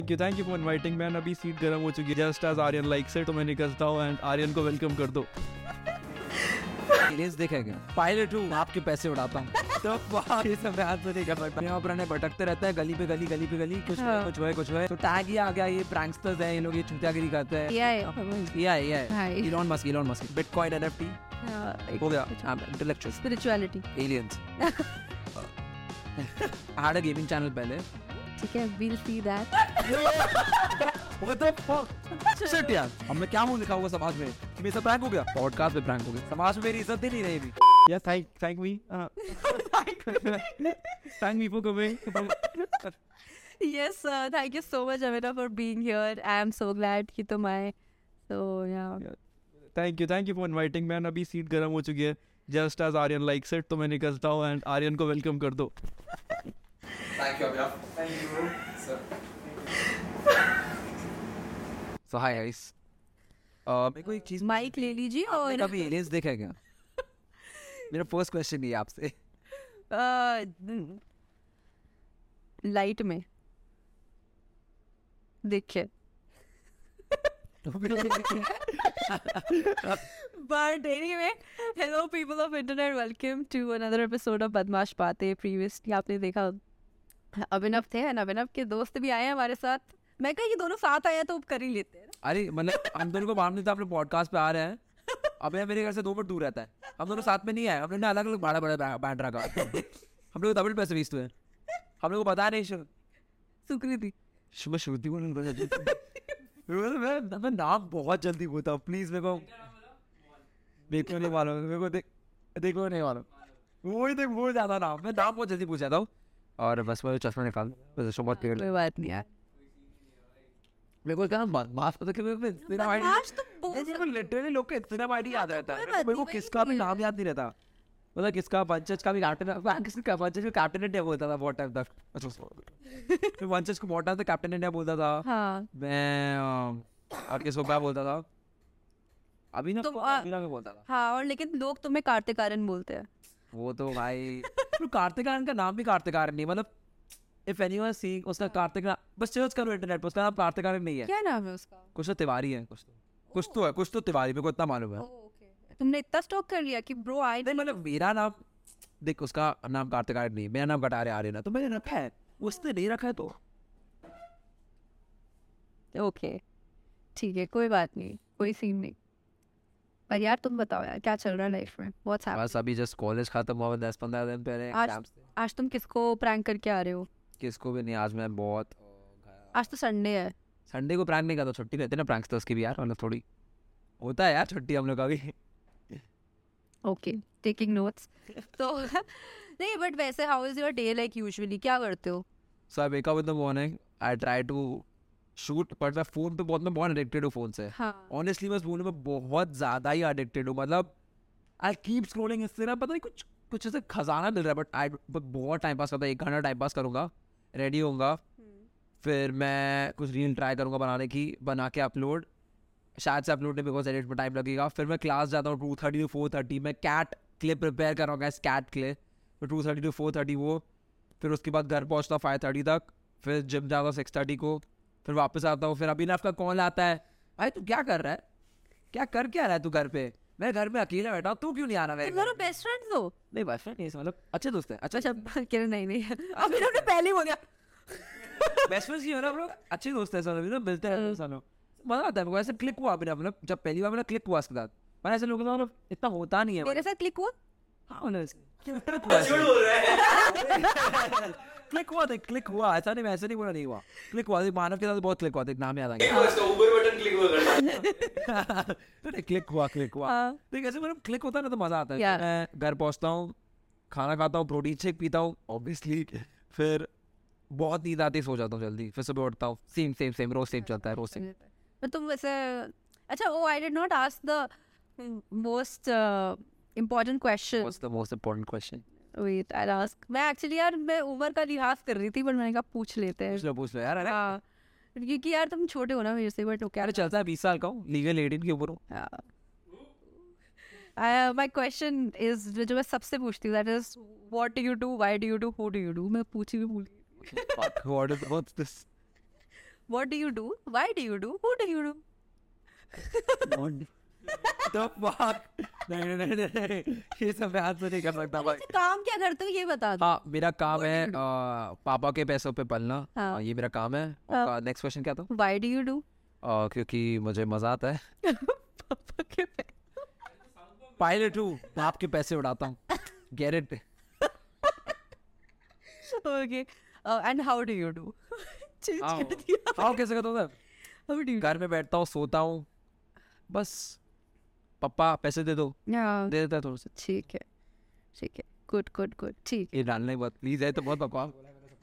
Thank you for inviting man. अभी seat गर्म हो चुकी है, just as Aryan likes it, तो मैं निकलता हूँ एंड आर्यन को वेलकम कर दो। एलियंस देखेंगे, पायलट हूँ, आपके पैसे उड़ाता हूँ। तो ये सब मैं हाथ से नहीं कर सकता। यहाँ पर भटकते रहता है गली पे गली, गली पे गली, कुछ हुए। तो टैग ही आ गया, ये प्रैंकस्टर्स हैं, ये लोग ये चूतियागिरी करते हैं। इलॉन मस्क, बिटकॉइन, एनएफटी हो गया, intellectual, spirituality, aliens. had a gaming channel पहले। ठीक है, we'll see that. What the fuck? Shit यार, अब मैं क्या मुंह लिखा हुआ समाज में? मेरा सब प्रैंक हो गया, पॉडकास्ट पे प्रैंक हो गया, समाज में मेरी इज्जत ही नहीं रही अभी। Yeah, thank me. Thank me for coming. Yes, thank you so much, Amita, for being here. I am so glad कि तुम आए. So yeah. Thank you for inviting man. अभी सीट गर्म हो चुकी है, just as Aryan likes it, तो मैं निकलता हूँ एंड आर्यन को वेलकम कर दो। Thank you, Abhinav. Thank you, sir. So hi guys. मेरे को एक चीज, माइक ले लीजिए और कभी एलियंस देखा है क्या? मेरा फर्स्ट क्वेश्चन ये आपसे। लाइट में देखिए। But anyway, hello people of internet, welcome to another episode of बदमाश बातें। Previously आपने देखा अभिनव थे, और अभिनव के दोस्त भी आए हैं हमारे साथ। मैं कहा ये दोनों साथ आए हैं तो कर ही लेते हैं। अरे मतलब हम दोनों को मालूम नहीं था, आप लोग पॉडकास्ट पे आ रहे हैं। अब ये मेरे घर से 2 मिनट दूर रहता है, हम दोनों साथ में नहीं आए, हम लोग ने अलग अलग बड़ा बैंड रखा। हम लोग डबल पैसे बीस हुए, हम लोग को पता नहीं। सुकृति, मैं श्रुति को मैं नाम बहुत जल्दी बोलता हूँ, प्लीज मेरे को देखो नहीं मालूम, मेरे को देखो नहीं मालूम, वही देख बोल जाता नाम, मैं नाम बहुत जल्दी पूछ जाता हूँ। और बस मैं चश्मा निकाल, बस बहुत क्लियर, कोई बात नहीं यार। मेरे को क्या माफ पता कि मेरे को लिटरली लोग का इतना आईडी याद रहता है, मेरे को किसका भी नाम याद नहीं रहता। मतलब किसका पंचज का भी कैप्टन, किसका पंचज को कैप्टन इंडिया बोलता था बहुत टाइम तक। अच्छा पंचज को बहुत टाइम तक कैप्टन इंडिया बोलता था। हाँ। मैं और किसको क्या बोलता था, अभी ना अभी बोलता था। हाँ, और लेकिन लोग तुम्हें कार्तिक आर्यन बोलते हैं। वो तो भाई कार्तिक आर्यन का नाम भी कार्तिक आर्यन नहीं, मतलब इफ एनीवन सीइंग उसका कार्तिक नाम, बस सर्च करो इंटरनेट पर, उसका नाम कार्तिक आर्यन नहीं है। क्या नाम है उसका? कुछ तो तिवारी है, कुछ तो तिवारी, मेरे को इतना मालूम है। तुमने इतना स्टॉक कर लिया कि ब्रो आई नहीं, मतलब मेरा नाम देख, उसका नाम कार्तिक आर्यन नहीं, मेरा नाम कटारे आर्यन है, तो मैंने रखा है, उसने नहीं रखा है तो ओके ठीक है, कोई बात नहीं, कोई सीन नहीं। पर यार तुम बताओ यार, क्या चल रहा है लाइफ में? बहुत बस अभी जस्ट कॉलेज खत्म हुआ 10-15 दिन पहले। आज तुम किसको प्रैंक करके आ रहे हो? किसको भी नहीं, आज मैं बहुत आज तो संडे है। संडे को प्रैंक नहीं करता, छुट्टी रहती है ना प्रैंकस्टर्स की भी यार, मतलब थोड़ी होता है यार छुट्टी हम लोग का भी। Okay, taking notes. तो नहीं, बट वैसे how is your day like usually, क्या करते हो? So I wake up in the morning, I try to shoot, but मैं फोन पे मैं बहुत एडिक्टेड हूँ फोन से। ऑनेस्टली मैं फोन में बहुत ज़्यादा ही एडिक्टेड हूँ, मतलब आई कीप स्क्रॉलिंग, इससे ना पता नहीं कुछ ऐसे खजाना मिल रहा है, बट आई बहुत टाइम पास करता है। 1 घंटा टाइम पास करूँगा, रेडी होऊंगा, फिर मैं कुछ रील ट्राई करूँगा बनाने की, बना के अपलोड, शायद से अपलोड नहीं बिकॉज एडिट में टाइम लगेगा। फिर मैं क्लास जाता हूँ 2:30 to 4:30, मैं कैट क्लिप प्रिपेयर कर रहा हूँ, कैट क्लिप, फिर 2:30 to 4:30 वो, फिर उसके बाद घर पहुँचता 5:30 तक, फिर जिम जाता हूँ 6:30 को, फिर वापस आता हूँ, फिर अभिनव का कॉल आता है, भाई तू क्या कर रहा है, क्या रहा है तू घर पे? मैं घर में अकेला बैठा हूँ, तू क्यों नहीं आना? मेरे दोनों बेस्ट फ्रेंड्स हो? नहीं बेस्ट फ्रेंड नहीं, मतलब अच्छे दोस्त हैं। अच्छा किरण नहीं अभिनव ने पहले ही बोल दिया बेस्ट फ्रेंड्स ही हो ना, अच्छे दोस्त हैं सालों, मिलते हैं सालों, मजा आता है मेरे को। ऐसे क्लिक हुआ अभिनव, मतलब जब पहली बार मेरा क्लिक हुआ उसके साथ, पर ऐसे लोगों का इतना होता नहीं है। मेरे साथ क्लिक हुआ? हाँ क्लिक हुआ, ऐसा नहीं, वैसे नहीं बोला नहीं हुआ, क्लिक हुआ। मानव के साथ बहुत क्लिक हुआ, नाम याद आ गया, क्लिक हुआ। देख ऐसे मतलब क्लिक होता है ना तो मजा आता है। मैं घर पहुंचता हूँ, खाना खाता हूँ, प्रोटीन शेक पीता हूँ ऑब्वियसली, फिर बहुत नींद आती है, सो जाता हूँ जल्दी, फिर सुबह उठता हूँ, सेम रोज सेम चलता है, रोज सेम। पर तुम वैसे अच्छा, I did not ask the most important question. What's the most important question? Wait, I ask. मैं एक्चुअली यार मैं उम्र का लिहाज कर रही थी, पर मैंने कहा पूछ लेते हैं। पूछ लो यार। अरे हाँ, क्योंकि यार तुम छोटे हो ना मेरे से, बट क्या चलता है, 20 साल का हूँ, लीगल 18 की उम्र हूँ। माय क्वेश्चन इज, जो मैं सबसे पूछती हूँ, that is what do you do, why do you do, who do you do. मैं पूछी भी भूल गई। What's this? What do you do? Why do you do? Who do you do? The fuck? नहीं, ये सब मैं आंसर नहीं कर सकता भाई। काम क्या करते हो ये बता दो। हाँ, मेरा काम है पापा के पैसों पे पलना। हाँ। ये मेरा काम है। नेक्स्ट क्वेश्चन क्या था? Why do you do? क्योंकि मुझे मजा आता है। पापा के पायलट हूँ, बाप के पैसे उड़ाता हूँ। Get it? Okay. And how do you do? Change कर दिया। हाँ, कैसे करता हूँ? How do you do? घर में बैठता हूँ, सोता हूँ, बस पापा पैसे दे दो, Yeah. दे देता है थोड़ा सा। ठीक है, ठीक है। Good, good, good. ठीक। ये डालना ही बहुत प्लीज है, तो बहुत बकवास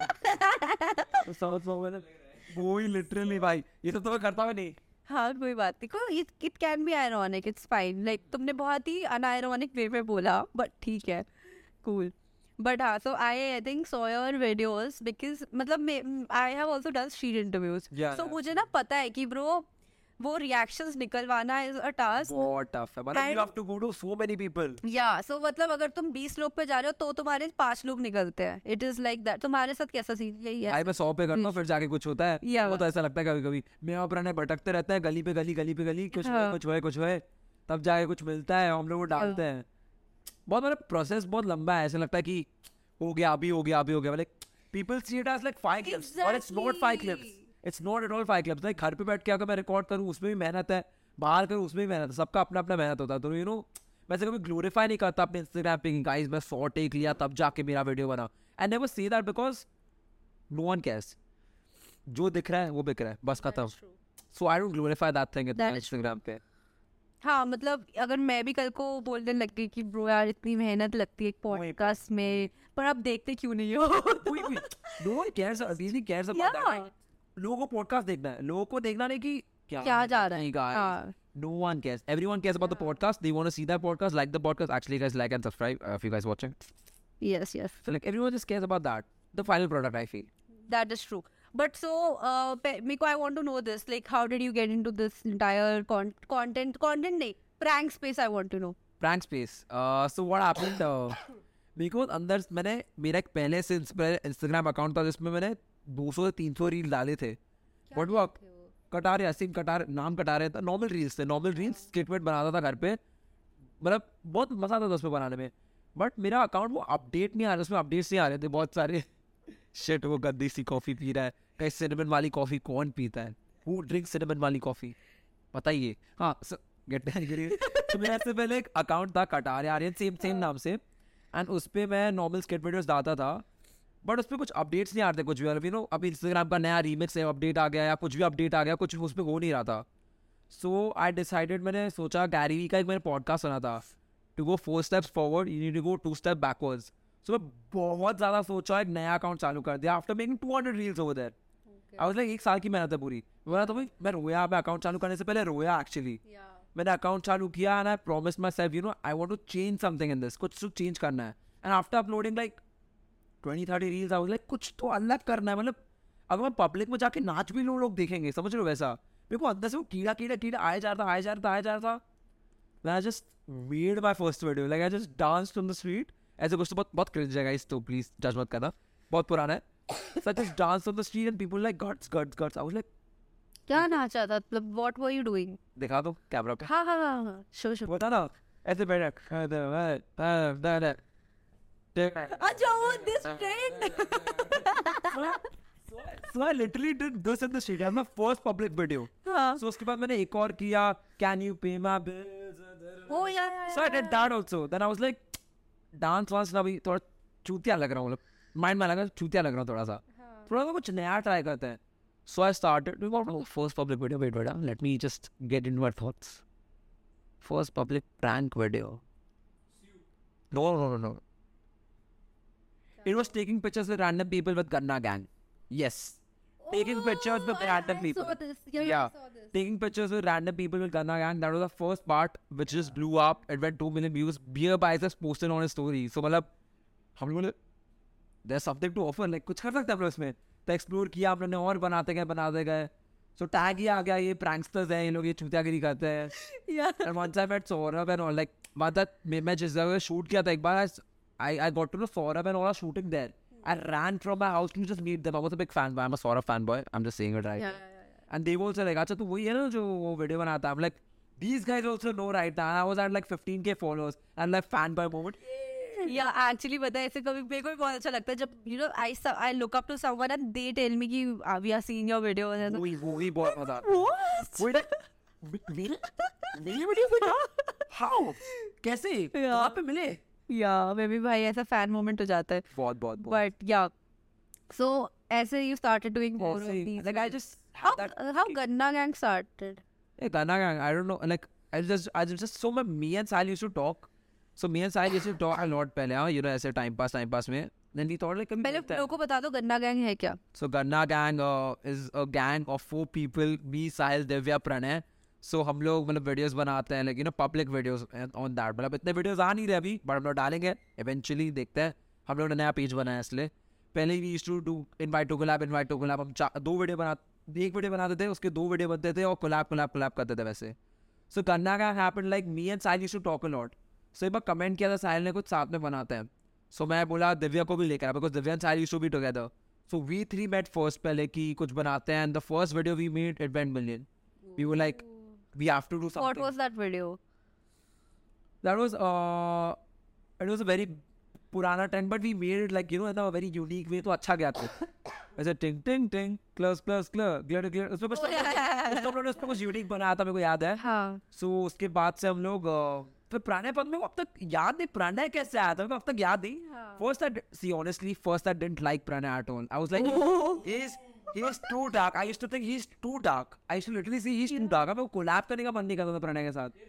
समझ मैंने वो ही लिटरली भाई, ये सब तो मैं करता भी नहीं। हाँ कोई बात नहीं, कोई it can be ironic, it's fine. Like तुमने बहुत ही अनआयरॉनिक वे में बोला, बट ठीक है, कूल। बट हाँ, so I think saw your videos because मतलब I have also done street interviews, so मुझे ना पता है कि ब्रो वो रिएक्शंस निकलवाना इज अ टास्क, बहुत टफ है, मतलब you have to go to so many people। या सो मतलब अगर तुम 20 लोग पे जा रहे हो तो तुम्हारे 5 लोग निकलते हैं। It is like that. तुम्हारे साथ कैसा सीन यही है? भाई मैं 100 पे करता हूँ, फिर जाके कुछ होता है। Yeah. वो तो ऐसा लगता है कभी कभी मैं और प्रणय भटकते रहते हैं गली पे गली, गली पे गली, कुछ हाँ. कुछ है, तब जाके कुछ मिलता है, हम लोग वो डालते हैं। बहुत मतलब प्रोसेस बहुत लंबा है, ऐसा लगता है कि हो गया अभी हो गया like people see it as like 5 clips और it's not 5 clips, it's not at all 5 clips। Like घर पे बैठ के अगर मैं रिकॉर्ड करूँ उसमें भी मेहनत है, बाहर करूँ उसमें भी मेहनत है, सबका अपना अपना मेहनत होता है। तो यू नो वैसे कभी ग्लोरीफाई नहीं करता अपने इंस्टाग्राम पे, गाइस मैं 100 टेक लिया तब जाके मेरा वीडियो बना। I never say that because no one cares, जो दिख रहा है वो बिक रहा है, बस खत्म। So I don't glorify that thing Instagram पे। हाँ मतलब अगर मैं भी कल को बोलने लग गई कि ब्रो यार इतनी मेहनत लगती है एक पॉडकास्ट में, पर आप देखते क्यों नहीं हो? No one cares, really cares about that. लोगों को पॉडकास्ट देखना है, लोगों को देखना नहीं कि क्या जा रहा है। guys. No one cares. Everyone cares about the podcast. They want to see that podcast, like the podcast. Actually, guys, like and subscribe if you guys watching. Yes, yes. So like everyone just cares about that. The final product, I feel. That is true. But so, Miko, I want to know this. Like, how did you get into this entire content? नहीं, prank space. I want to know. Prank space. So what happened? Miko अंदर मैंने मेरा एक पहले से Instagram account था जिसमें मैंने 200 से 300 रील डाले थे। What वो कटारे असीम कटार नाम कटारे था, नॉर्मल रील्स थे, नॉर्मल रील्स स्टेटमेंट बनाता था घर पे, मतलब बहुत मजा आता था उसमें बनाने में। बट मेरा अकाउंट वो अपडेट नहीं आ रहा, उसमें अपडेट्स नहीं आ रहे थे बहुत सारे। शिट, वो गंदी सी कॉफ़ी पी रहा है, कहीं सिनेमन वाली कॉफ़ी कौन पीता है? हु ड्रिंक सिनेमन वाली कॉफ़ी? बताइए। हाँ तो मेरा इससे पहले एक अकाउंट था कटारे आर्यन, सेम नाम से, एंड उस पर मैं नॉर्मल स्केट वीडियोस डालता था, बट उस पर कुछ अपडेट्स नहीं आते कुछ भी। अभी नो अभी इंस्टाग्राम का नया रीमिक्स है, अपडेट आ गया या कुछ भी अपडेट आ गया, कुछ उस पर हो नहीं रहा था। सो आई डिसाइडेड, मैंने सोचा गैरी वी का एक मैंने पॉडकास्ट सुना था, to go 4 steps forward you need to go 2 steps backwards. So मैं बहुत ज़्यादा सोचा, एक नया अकाउंट चालू कर दिया after making 200 reels over there. I was like 1 साल की मेहनत है पूरी। बोला तो भाई मैं रोया, मैं अकाउंट चालू करने से पहले रोया एक्चुअली। मैंने अकाउंट चालू किया and I promise myself, you know I want to change something in this, कुछ तो चेंज करना है। And after uploading like 20-30 reels I was like कुछ तो अलग करना है। मतलब अगर मैं पब्लिक में जाके नाच भी लूँ लोग देखेंगे, समझ रहे हो? वैसा मेरे को अंदर से वो कीड़ा आया जा रहा था। Then I just made my first video, like I just danced on the street। ऐसे कुछ तो बहुत cringe है guys, तो please जज मत करना, बहुत पुराना है। So I just danced on the street and people like guts। I was like क्या नाचा था? मतलब what were you doing? दिखा दो कैमरा पे। हाँ शो बता ना ऐसे बैठ। अच्छा वो this trend। So I literally did this in the street. That's my first public video. हाँ। So उसके बाद मैंने एक और किया, Can you pay my bills? Oh yeah। So I did that also. Then I was like, dance वांस ना भी थोड़ा चूतिया लग रहा हूँ, मतलब माइंड में लगा चूतिया लग रहा हूँ थोड़ा सा कुछ नया ट्राई करते हैं। So I started with my first public video. Wait, let me just get into my thoughts. First public prank video. No. It was taking pictures with random people with Ganna gang. Yes. Taking pictures with random people. I saw this. Yeah, Yeah. I saw this. Taking pictures with random people with Ganna gang. That was the first part which just blew up. It went 2 million views. Beer Bites just posted on his story. So मतलब हम लोगों ने there's something to offer. Like कुछ कर सकते हैं हम लोग इसमें। तो एक्सप्लोर किया हम लोगों ने और बनाते गए। So tag ही आ गया, ये pranksters हैं, ये लोग ये चूतियागिरी करते हैं। Yeah. And once I met Saurabh and all, like मतलब मैं जिस जगह शूट किया था एक बार, I got to know Saurabh and all are shooting there. I ran from my house to just meet them. I was a big fanboy. I'm a Saurabh fanboy. I'm just saying it right. Yeah. and they were also like, अच्छा तू वही है ना जो वो video बनाता है. I'm like, these guys also know right now. And I was at like 15K followers and like fan by moment. या एक्चुअली पता है ऐसे कभी मेरे को भी बहुत अच्छा लगता है जब you know I look up to someone and they tell me कि we are seeing your video वही बहुत मजा. मेरी वीडियो पे हाउ कैसे वहाँ पे मिले. या मे बी भाई ऐसा फैन मोमेंट हो जाता है बहुत बट या सो ऐसे you started doing more of these. like I just how Ganna Gang started. Ganna Gang, I don't know, like I just so me and Sahil used to talk. So me and Sahil used to talk a lot पहले, you know, ऐसे time pass में. Then we thought like पहले लोगों को बता दो Ganna Gang है क्या. So Ganna Gang is a gang of 4 people, me, Sahil, Divya, Pranay. So हम लोग मतलब videos बनाते हैं, like you know, public videos on that. मतलब इतने videos आ नहीं रहे अभी, but हम लोग डालेंगे eventually. देखते हैं. हम लोग ने नया पेज बनाया इसलिए. पहले we used to do invite to collab. हम 2 वीडियो एक वीडियो बनाते थे, उसके 2 वीडियो बनते थे और collab करते थे वैसे. So Ganna Gang happened like me and Sahil used to talk a lot. So एक बार कमेंट किया था साहिल ने कुछ साथ में बनाते हैं. So मैं बोला दिव्या को भी लेकर आया because Divya and Sahil used to be together. So we 3 met first पहले कि कुछ बनाते हैं and the first video we made it went million. We were like we have to do something. What was that video? That was it was a very पुराना trend but we made it like you know in a very unique way. तो अच्छा गया था. ऐसे टिंग टिंग टिंग close clear उसमें कुछ हम लोगों ने उसमें कुछ यूनिक बनाया था मेरे को याद है. हाँ. So उसके बाद से हम लोग फिर प्रणय पद में अब तक याद नहीं प्रणय कैसे आया था अब तक याद नहीं. First I didn't like Pranay at all. I was like he's too dark. I used to think he's too dark. I used to literally say he's too dark. मैं कोलैब करने का मन नहीं करता था प्रणय के साथ.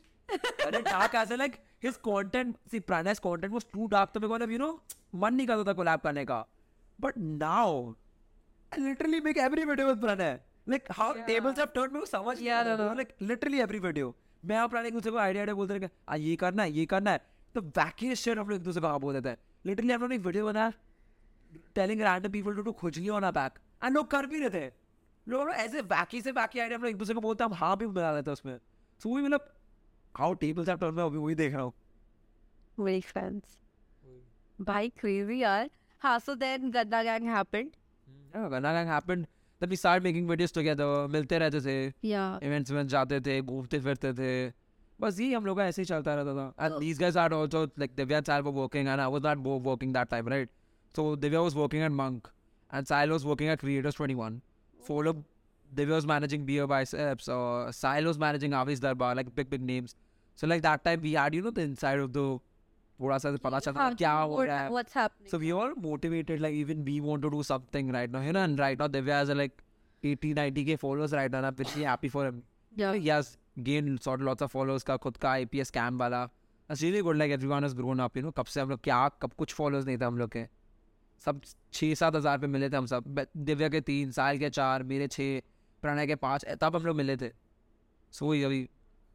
अरे dark ऐसे like his content, see Pranay's content was too dark तो मेरे को मतलब you know मन नहीं करता था कोलैब करने का. But now I literally make every video with Pranay. Like how tables have turned, मेरे को समझ like literally every video. मैं और प्रणय एक दूसरे को आइडिया बोलते रहे ये करना है तो वैकियस्ट शिट हम लोग एक दूसरे को बोल देते हैं. लिटरली हम लोग एक वीडियो बनाया telling random people to do खुजली ऑन अ बैक एंड लोग कर भी रहे थे. लोग ऐसे वैकी से वैकी आइडिया हम लोग एक दूसरे को बोलते हैं हम हाँ भी बना लेते हैं उसमें. सो वही मतलब हाउ टेबल्स हैव टर्न्ड मैं अभी वही देख रहा हूँ. मेरी फ्रेंड्स भाई क्रेजी यार. हाँ so then Ganna Gang happened. Ganna Gang happened. Then we started making videos together. मिलते रहते थे. Yeah. Events में जाते थे, घूमते फिरते थे. बस यही हम लोग का ऐसे ही चलता रहता था. And these guys are also like Divya and Sahil were working and I was not working that time, right? So Divya was working at Monk and Sahil was working at Creators 21. So look, Divya was managing Beer Biceps. Sahil was managing Avi's Darbar, like big names. So like that time we had you know the inside of the थोड़ा सा पता चलता क्या हो रहा है. What's happening? So we all motivated like even we want to do something right now, you know, and right now Divya has like 80-90K followers right now and I'm pretty happy for him. Yeah. He has gained sort of lots of followers का खुद का IPS scam वाला. That's really good, like everyone has grown up, you know. कब से हम लोग कब कुछ followers नहीं थे हम लोग के. सब 6-7 हज़ार पे मिले थे हम सब. दिव्या के 3, साहिल के 4, मेरे 6, प्रणय के 5, तब हम लोग मिले थे. So अभी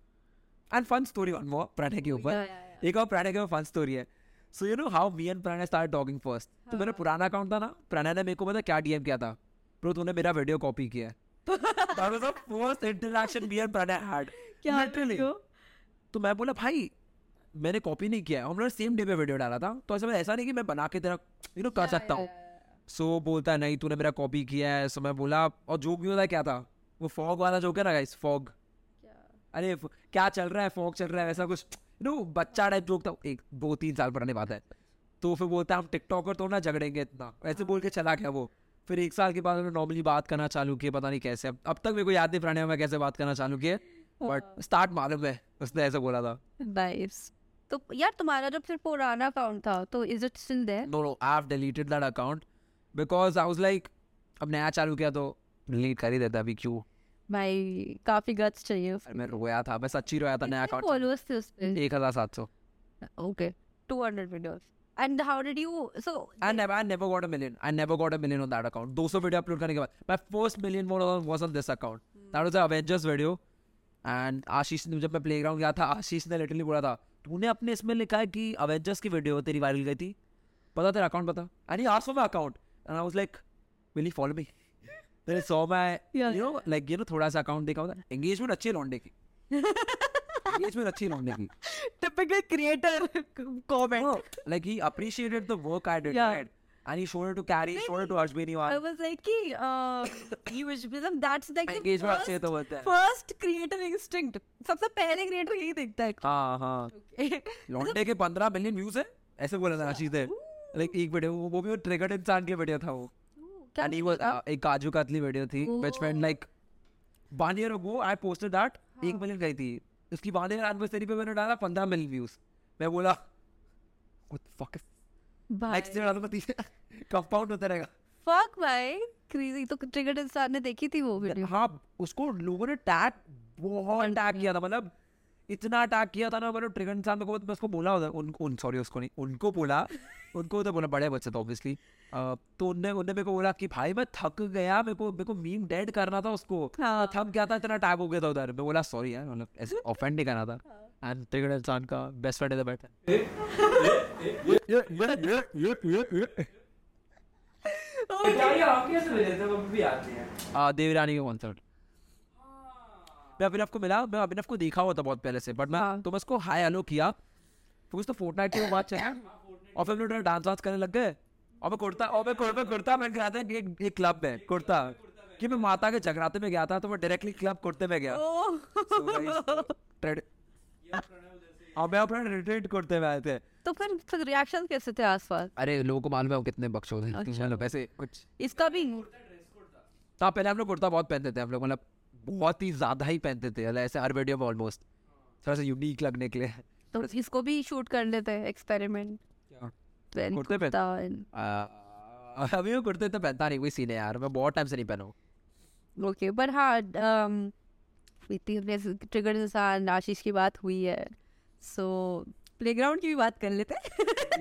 and fun story one more Pranay के ऊपर. एक और प्रणय के फन स्टोरी है. So you know how me and Pranay start talking first. तो मेरा पुराना अकाउंट था ना, प्रणय ने मेरे को पता क्या डीएम किया था, ब्रो तूने मेरा वीडियो कॉपी किया है. That was the first interaction me and Pranay had. Literally. तो मैं बोला भाई मैंने कॉपी नहीं किया है, हम लोगों ने सेम डे पे वीडियो डाला था. तो ऐसा नहीं कि मैं बना के तेरा यू नो कर सकता हूँ. सो बोलता है नहीं तूने मेरा कॉपी किया है. सो मैं बोला और जोक भी होता है क्या था वो फॉग वाला जोक है ना गाइस. फॉग अरे क्या चल रहा है, फॉग चल रहा है, वैसा कुछ नो बच्चा टाइप जोक था. 1-2-3 साल पुरानी बात है. तो फिर बोलता है हम टिकटॉकर तो ना झगड़ेंगे इतना, ऐसे बोल के चला गया वो. फिर 1 साल के बाद उन्होंने नॉर्मली बात करना चालू किया, पता नहीं कैसे. अब तक मेरे को याद नहीं प्रणय में कैसे बात करना चालू किया, बट स्टार्ट मालूम है उसने ऐसे बोला था. नाइस. तो यार तुम्हारा जब फिर पुराना अकाउंट था तो is it still there? No I have deleted that account because I was like अब नया चालू किया तो डिलीट कर ही देता. अभी क्यों भाई काफी गट्स चाहिए. मैं रोया था, मैं सच्ची रोया था. नया अकाउंट फॉलोअर्स थे उस पे 1700. Okay 200 videos. And how did you so I never got a million. I never got a million on that account. 200 video upload करने के बाद my first million was on this account. That was the Avengers video. And आशीष ने जब मैं playground गया था, आशीष ने literally बोला था तूने अपने इसमें लिखा है कि अवेंजर्स की वीडियो तेरी वायरल गई थी, पता तेरा अकाउंट पता. And he asked for my account and I was like will you follow me? Then I saw my you know like you know थोड़ा सा अकाउंट देखा होता. एंगेजमेंट अच्छी है लौंडे की. एंगेजमेंट अच्छी लौंडे की. Typical creator comment. Like he appreciated the work I did. Yeah. Right? and he showed it to Carrie, showed it to Ashbini I was like कि usually that's like the engagement अच्छे तो होता है. first creator instinct. सबसे पहले creator यही दिखता है. हाँ लौंडे के 15 मिलियन व्यूज है ऐसे बोला था आशीष ने. लाइक एक वीडियो वो भी वो ट्रिगर्ड इंसान के वीडियो था वो. And he was एक काजू कतली वीडियो थी which went like 1 year ago I posted that 1 million गई थी. उसकी 1 year anniversary पे मैंने डाला 15 मिलियन व्यूज. मैं बोला what the fuck is next डाला तो कंपाउंड होता रहेगा. Fuck भाई crazy. तो ट्रिगर्ड इंसान ने देखी थी वो वीडियो. हाँ उसको लोगों ने टैग बहुत टैग किया था. मतलब इतना टैग किया था ना. मतलब ट्रिगर्ड इंसान को मैं उसको बोला सॉरी उसको नहीं उनको बोला तो बोला बड़े बच्चे तो ऑब्वियसली. तो उनने मेरे को बोला कि भाई मैं थक गया. मेरे को मीम डेड करना था उसको. थक गया था इतना टैग हो गया था उधर. मैं बोला सॉरी यार मतलब ऐसे ऑफेंड नहीं करना था. एंड ट्रिगर्ड इंसान का बेस्ट फ्रेंड इधर बैठा है. देवरानी का कॉन्सर्ट मैं अभिनव को मिला. मैं अभिनव को देखा हुआ था बहुत पहले से. बट मैं उसको हाय हेलो किया. फिर कुछ तो फोर्टनाइट के बाद चला और फिर हम डांस वांस करने लग गए. और मैं कुर्ता मैं गया था एक क्लब में कुर्ता कि मैं माता के जगराते में गया था. तो मैं डायरेक्टली क्लब कुर्ते में गया. और मैं अपना रिट्रीट करते हुए आए थे. तो फिर रिएक्शन कैसे थे आसपास? अरे लोगों को मालूम है वो कितने बकचोद हैं. चलो वैसे कुछ इसका भी था. पहले हम लोग कुर्ता बहुत पहनते थे. हम लोग मतलब बहुत ही ज्यादा ही पहनते थे. ऐसे हर वीडियो में ऑलमोस्ट थोड़ा सा यूनिक लगने के लिए. तो इसको भी शूट कर लेते हैं एक्सपेरिमेंट. कुर्ते पे अभी मैं कुर्ते तो पहनता नहीं. कोई सीन है यार. मैं बहुत टाइम से नहीं पहना हूँ. ओके पर हाँ ट्रिगर्ड इंसान आशीष की बात हुई है. सो प्लेग्राउंड की भी बात कर लेते हैं.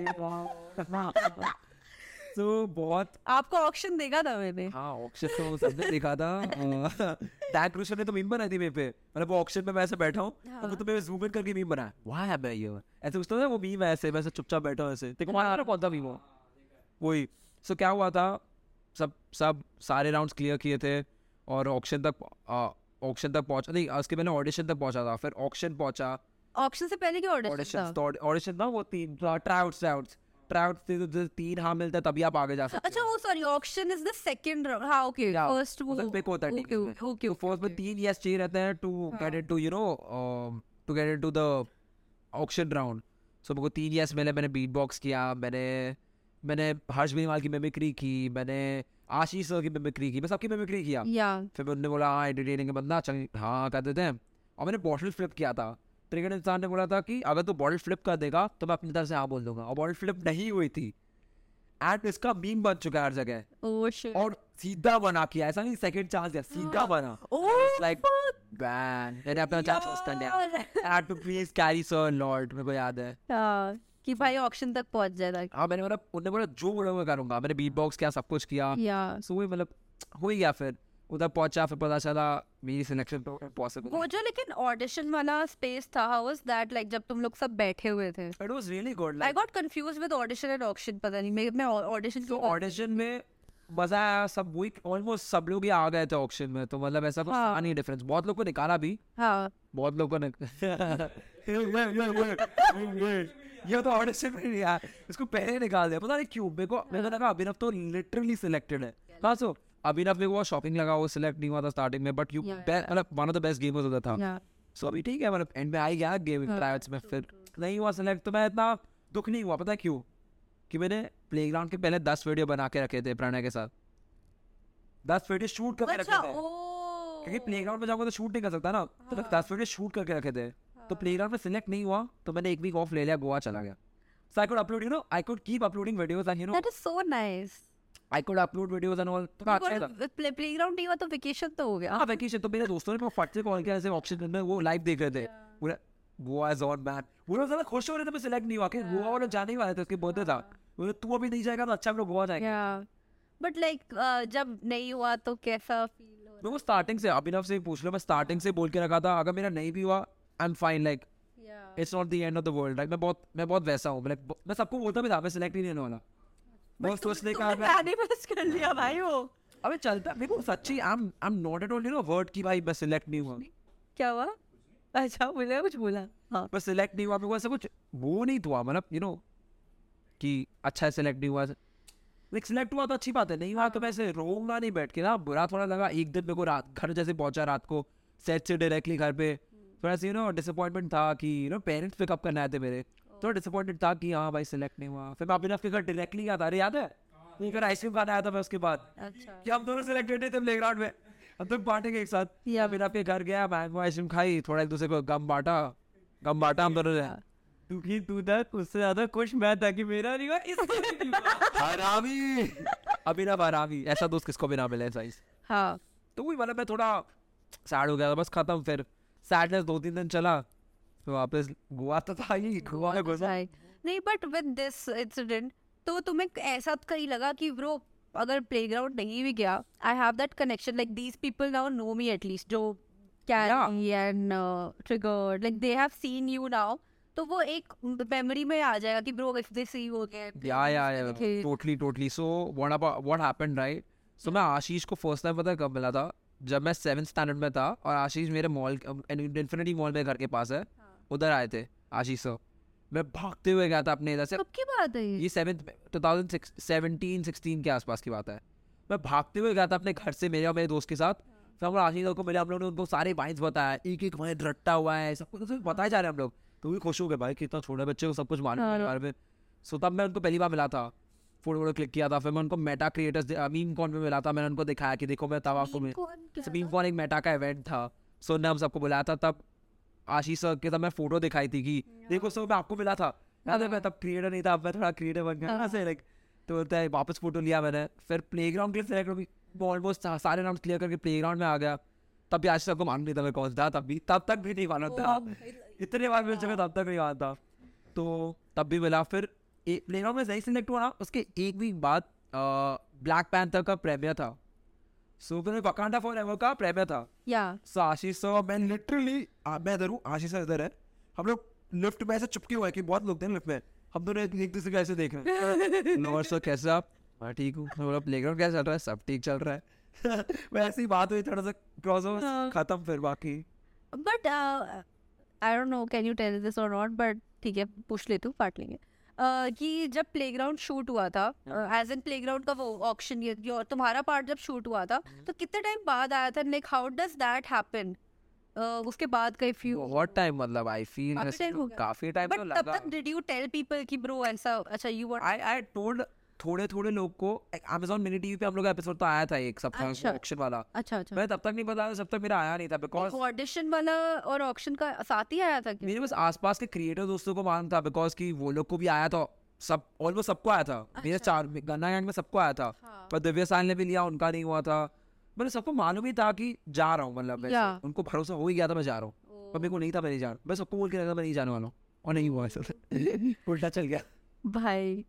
तो बहुत आपको ऑक्शन देखा था मैंने. हाँ ऑक्शन तो सबने देखा था. टैग क्रूशर ने तो मीम बनाई थी मेरे पे. मतलब वो ऑक्शन में मैं ऐसे बैठा हूँ तो मैं जूम इन करके मीम बनाया. वाह है मैं ये ऐसे पूछता हूँ वो मीम है ऐसे. मैं चुपचाप बैठा हूँ ऐसे. देखो मारा कौन था मीम वो वही. सो क्या हुआ था सब सारे राउंड्स क्लियर किए थे और ऑक्शन तक पहुंचा. नहीं उसके पहले ऑडिशन तक पहुंचा था. फिर ऑक्शन पहुंचा. ऑक्शन से पहले क्या ऑडिशन था वो 3 ट्राउट्स थे. तो 3 हाँ मिलता है तभी आप आगे जा सकते. अच्छा वो sorry auction is the second round. हां ओके फर्स्ट वो होता है. ओके फर्स्ट में 3 यस चाहिए रहते हैं to get into you know to get into the auction round. So मेरे को 3 यस मिले. मैंने बीट बॉक्स किया. मैंने हर्ष बेनीवाल की मिमिक्री की. मैंने आशीष सर की मिमिक्री की. मैं सबकी मिमिक्री किया. फिर उन्होंने बोला हाँ एंटरटेनिंग है बंदा चल हाँ कर देते हैं. और मैंने बॉटल फ्लिप किया था. ट्रिगर्ड इंसान ने बोला था कि अगर तू बॉटल फ्लिप कर देगा तो मैं अपनी तरफ से हाँ बोल दूंगा. और बॉटल फ्लिप नहीं हुई थी. एंड इसका मीम बन चुका है हर जगह. और सीधा बना किया. ऐसा नहीं सेकंड चांस दिया. सीधा बना. लाइक बैन मैंने अपना चांस कर लिया. Had to please carry sir lord. मेरे को याद है कि भाई ऑक्शन तक पहुंच जाए. हाँ मैंने बोला उन्होंने बोला जो बोला मैं करूंगा. मैंने बीट बॉक्स किया सब कुछ किया. सो वही मतलब हो ही गया. फिर उधर पहुंचा. फिर पता चला मेरी सिलेक्शन तो पॉसिबल. वो जो लेकिन ऑडिशन वाला स्पेस था हाउ वाज दैट लाइक जब तुम लोग सब बैठे हुए थे? It was really good. I got confused with audition and auction. पता नहीं मैं ऑडिशन में मजा आया. सब वही ऑलमोस्ट सब लोग ही आ गए थे ऑक्शन में. तो मतलब ऐसा कुछ था नहीं डिफरेंस. बहुत लोग को निकाला भी. बहुत लोग को ये तो ऑडिशन में नहीं आया. इसको पहले निकाल दिया. पता नहीं क्यों. मेरे को लगा अभिनव तो लिटरली सिलेक्टेड है. हाँ सो अभिनव मेरे को शॉपिंग लगा. वो सिलेक्ट नहीं हुआ था स्टार्टिंग में. बट यू मतलब one of the best gamers उधर था. सो अभी ठीक है. मतलब एंड में आ गया गेमिंग ट्रायल्स में. फिर नहीं हुआ सिलेक्ट. तो मैं इतना दुख नहीं हुआ. पता है क्यों? कि मैंने प्लेग्राउंड के पहले 10 वीडियो बना के रखे थे प्रणय के साथ. 10 वीडियो शूट करके रखे थे. क्योंकि प्लेग्राउंड में जाऊंगा तो शूट नहीं कर सकता ना. तो 10 वीडियो शूट करके रखे थे. तो प्लेग्राउंड में सिलेक्ट नहीं हुआ तो मैंने 1 वीक ऑफ ले लिया. गोवा चला गया. So I could upload, I could keep uploading videos and That is so nice. I could upload videos and all. तो अच्छा था. प्लेग्राउंड नहीं हुआ तो वेकेशन तो हो गया. हाँ वेकेशन. तो मेरे दोस्तों ने फट से कॉल किया ऐसे ऑप्शन में वो लाइव देख रहे थे. पूरा गोवा इज ऑन मैन. वो लोग ज़्यादा खुश हो रहे थे मैं सिलेक्ट नहीं हुआ. कि गोवा वाले जाने ही वाले थे. उसके बर्थडे था. वो तू अभी नहीं जाएगा तो अच्छा हम लोग गोवा जाएंगे. बट लाइक जब नहीं हुआ तो कैसा फील हो? मैं वो स्टार्टिंग से अभिनव से पूछ लो. मैं स्टार्टिंग से बोल के रखा था अगर मेरा नहीं भी हुआ I am fine. Like it's not the end of the world. Like मैं बहुत वैसा हूँ. मैं सबको बोलता भी था मैं सिलेक्ट ही नहीं होने वाला. मैं सोचने का मैनिफेस्ट कर लिया भाई वो. अबे चलता मेरे को सच्ची I am not at all weird की भाई मैं सिलेक्ट नहीं हुआ. क्या हुआ? अच्छा बोला कुछ बोला. हाँ मैं सिलेक्ट नहीं हुआ. मेरे को ऐसा कुछ वो नहीं हुआ. मतलब कि अच्छा सिलेक्ट नहीं हुआ. लाइक सिलेक्ट हुआ तो अच्छी बात है, नहीं हुआ तो मैं ऐसे रोऊंगा नहीं बैठ के ना, बुरा थोड़ा लगा। एक दिन मेरे को रात घर जैसे पहुंचा रात को सेट से डायरेक्टली घर पे, थोड़ा सा डिसअपॉइंटमेंट था कि पेरेंट्स पिकअप करने आए थे मेरे, थोड़ा डिसअपॉइंटेड था कि हाँ भाई सिलेक्ट नहीं हुआ। फिर मैं अभिनव के घर डायरेक्टली गया था, अरे याद है घर आइसक्रीम खाने आया था मैं उसके बाद, कि हम दोनों सिलेक्टेड थे प्लेग्राउंड में, हम तो बांटेंगे एक साथ। अभिनव के घर गया, मैंगो आइसक्रीम खाई, थोड़ा एक दूसरे को गम बांटा हम दोनों ने। तू था उससे ज्यादा खुश मैं था कि मेरा नहीं हुआ, हरामी अभिनव हरामी, ऐसा दोस्त किसको भी ना मिले साइज। हाँ तो वही मतलब मैं थोड़ा सैड हो गया था, बस खत्म। फिर सैडनेस 2-3 दिन चला, तो वापस गोवा तो था ही, गोवा में घुसा। नहीं बट विद दिस इंसिडेंट तो तुम्हें ऐसा कहीं लगा कि ब्रो अगर प्लेग्राउंड नहीं भी गया, I have that connection, like these people now know me at least, जो carry and triggered, like they have seen you now, तो वो एक मेमोरी में आ जाएगा कि bro if they see you again. Yeah totally. So what happened right, so मैं आशीष को फर्स्ट टाइम पता कब मिला था, जब मैं 7th स्टैंडर्ड में था, और आशीष मेरे मॉल इन्फिनिटी मॉल में घर के पास है, उधर आए थे आशीष सर। मैं भागते हुए गया था अपने इधर से, कब की बात है ये 2017-16 के आसपास की बात है। मैं भागते हुए गया था अपने घर से मेरे और मेरे दोस्त के साथ, फिर हम लोग आशीष को मिले, हम लोगों ने उनको सारे वाइन्स बताया, एक वाइन रट्टा हुआ है, सब कुछ बताए जा रहे हैं हम लोग। तो भी खुश हो गए भाई, कितना छोटे बच्चे को सब कुछ मालूम है बारे में। सो तब मैं उनको पहली बार मिला था, फोटो क्लिक किया था। फिर मैं उनको मेटा क्रिएटर्स मीम कॉन में मिला था, मैंने उनको दिखाया कि देखो मैं तब आपको मीम कॉन एक मेटा का इवेंट था, सो ने हम सबको बुलाया था। तब आशीष सर के तब मैं फोटो दिखाई थी कि देखो सर मैं आपको मिला था, याद है मैं तब क्रिएटर नहीं था, अब मैं थोड़ा क्रिएटर बन गया से लाइक। तो वापस फोटो लिया मैंने, फिर प्लेग्राउंड के लिए सिलेक्ट हुई, ऑलमोस्ट सारे राउंड क्लियर करके प्लेग्राउंड में आ गया। तब भी आशीष सर को मालूम नहीं था मैं कौन था, तब तक भी नहीं मालूम था, इतने बार मिल चुके तब तक नहीं मालूम था। तो तब भी मिला, फिर प्लेग्राउंड में सही सिलेक्ट हुआ ना, उसके एक वीक बाद ब्लैक पैंथर का प्रीमियर था, सो फिर वकांडा फॉरएवर का प्रीमियर था। सो आशीष सर मैं लिटरली मैं इधर हूँ, आशीष सर इधर है, हम लोग लिफ्ट में ऐसे चिपके हुए हैं कि बहुत लोग थे लिफ्ट में, हम दोनों एक दूसरे को ऐसे देख रहे हैं। नमस्कार सर कैसे आप? मैं ठीक हूँ। प्लेग्राउंड कैसा चल रहा है? सब ठीक चल रहा है। वैसी बात हुई, थोड़ा सा क्रॉस ओवर खत्म। फिर बाकी but I don't know can you tell this और नॉट, बट ठीक है पूछ लेती हूँ, काट लेंगे। कि जब प्लेग्राउंड शूट हुआ था, एज एन प्लेग्राउंड का वो ऑक्शन, ये तुम्हारा पार्ट जब शूट हुआ था, तो कितने टाइम बाद आया था? Like how does that happen? उसके बाद का इफ यू बहुत टाइम, मतलब आई फील काफी टाइम तो लगा। तब तक डिड यू टेल पीपल कि ब्रो ऐसा, अच्छा यू वर? आई टोल्ड थोड़े लोग को। Amazon मिनी टीवी पे हम लोग का एपिसोड तो आया था एक सप्ताह ऑक्शन वाला। अच्छा मैं तब तक नहीं बताया, जब तक मेरा आया नहीं था, बिकॉज ऑडिशन वाला और ऑक्शन का साथ ही आया था क्या? मेरे बस आसपास के क्रिएटर दोस्तों को मालूम था, बिकॉज कि वो लोग को भी आया था, सब ऑलमोस्ट सबको आया था। मेरे 4 गन्ना गैंग में सबको आया था, पर दिव्या साल ने भी लिया, उनका नहीं हुआ था। मतलब सबको मालूम ही था कि जा रहा हूँ, मतलब उनको भरोसा हो ही गया था मैं जा रहा हूँ, पर मेरे को नहीं था मैं नहीं जा रहा। मैं सबको बोल के रखा मैं नहीं जाने वाला हूँ, और नहीं हुआ ऐसा। उल्टा चल गया भाई।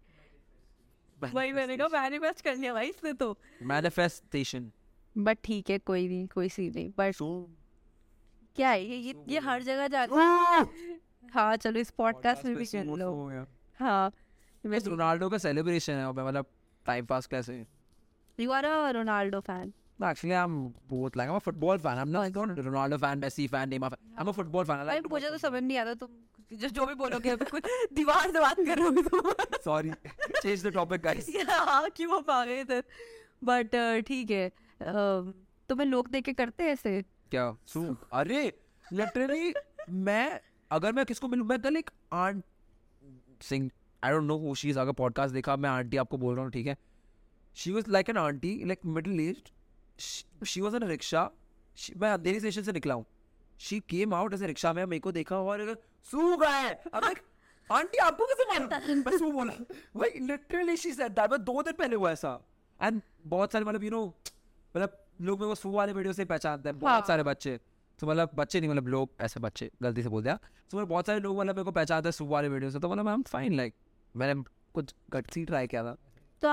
वही मैंने कहा मैनिफेस्ट कर लिया भाई इसने तो, मैनिफेस्टेशन। बट ठीक है, कोई नहीं, कोई सीन नहीं। बट क्या है ये हर जगह जाता। हाँ चलो इस पॉडकास्ट में भी कर लो। हाँ रोनाल्डो का सेलिब्रेशन है, मतलब टाइम पास कैसे। You are a Ronaldo fan. No, actually, I'm both. Like, I'm a football fan. I'm not a Ronaldo fan, Messi fan, Neymar fan. I'm a football fan. I like. मुझे तो समझ नहीं आता, तुम जो भी बोलोगे अभी कुछ दीवार से बात कर रहे हो तुम। Sorry, change the topic, guys. हाँ क्यों आप आ गए इधर? But ठीक है, तुम्हें लोग देख के करते हैं ऐसे क्या? अरे literally मैं अगर मैं किसको मिलूं, मैं कल एक aunt Singh, I don't know who she is, अगर पॉडकास्ट देखा, मैं आंटी आपको बोल रहा हूँ, ठीक है। She was like an auntie, like middle aged. She was in a rickshaw. मैं अंधेरी स्टेशन से निकला हूँ. She came out ऐसे रिक्शा में, मेरे को देखा और सू गए. I'm like, आंटी आपको कैसे मालूम? मैं सू बोला. भाई literally she said that. मैं 2 दिन पहले हुआ ऐसा. And बहुत सारे मतलब मतलब लोग मेरे को सू वाले वीडियो से पहचानते हैं. बहुत सारे बच्चे. तो मतलब बच्चे नहीं, मतलब लोग ऐसे बच्चे, गलती से बोल दिया. तो बहुत सारे लोग मतलब मेरे को पहचानते हैं सू वाले वीडियो से. तो मतलब आई एम फाइन, लाइक मैंने कुछ गट्सी ट्राई किया था. तो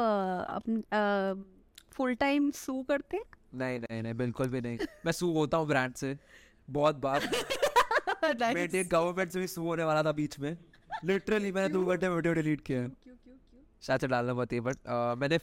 आप फुल टाइम सू करते हैं? नहीं बिल्कुल भी नहीं. मैं सू होता हूँ ब्रांड से बहुत बार. मेरे गवर्नमेंट से भी सू होने वाला था बीच में. लिटरली मैंने 2 घंटे वीडियो डिलीट किया. शायद से डालना मत, बट मैंने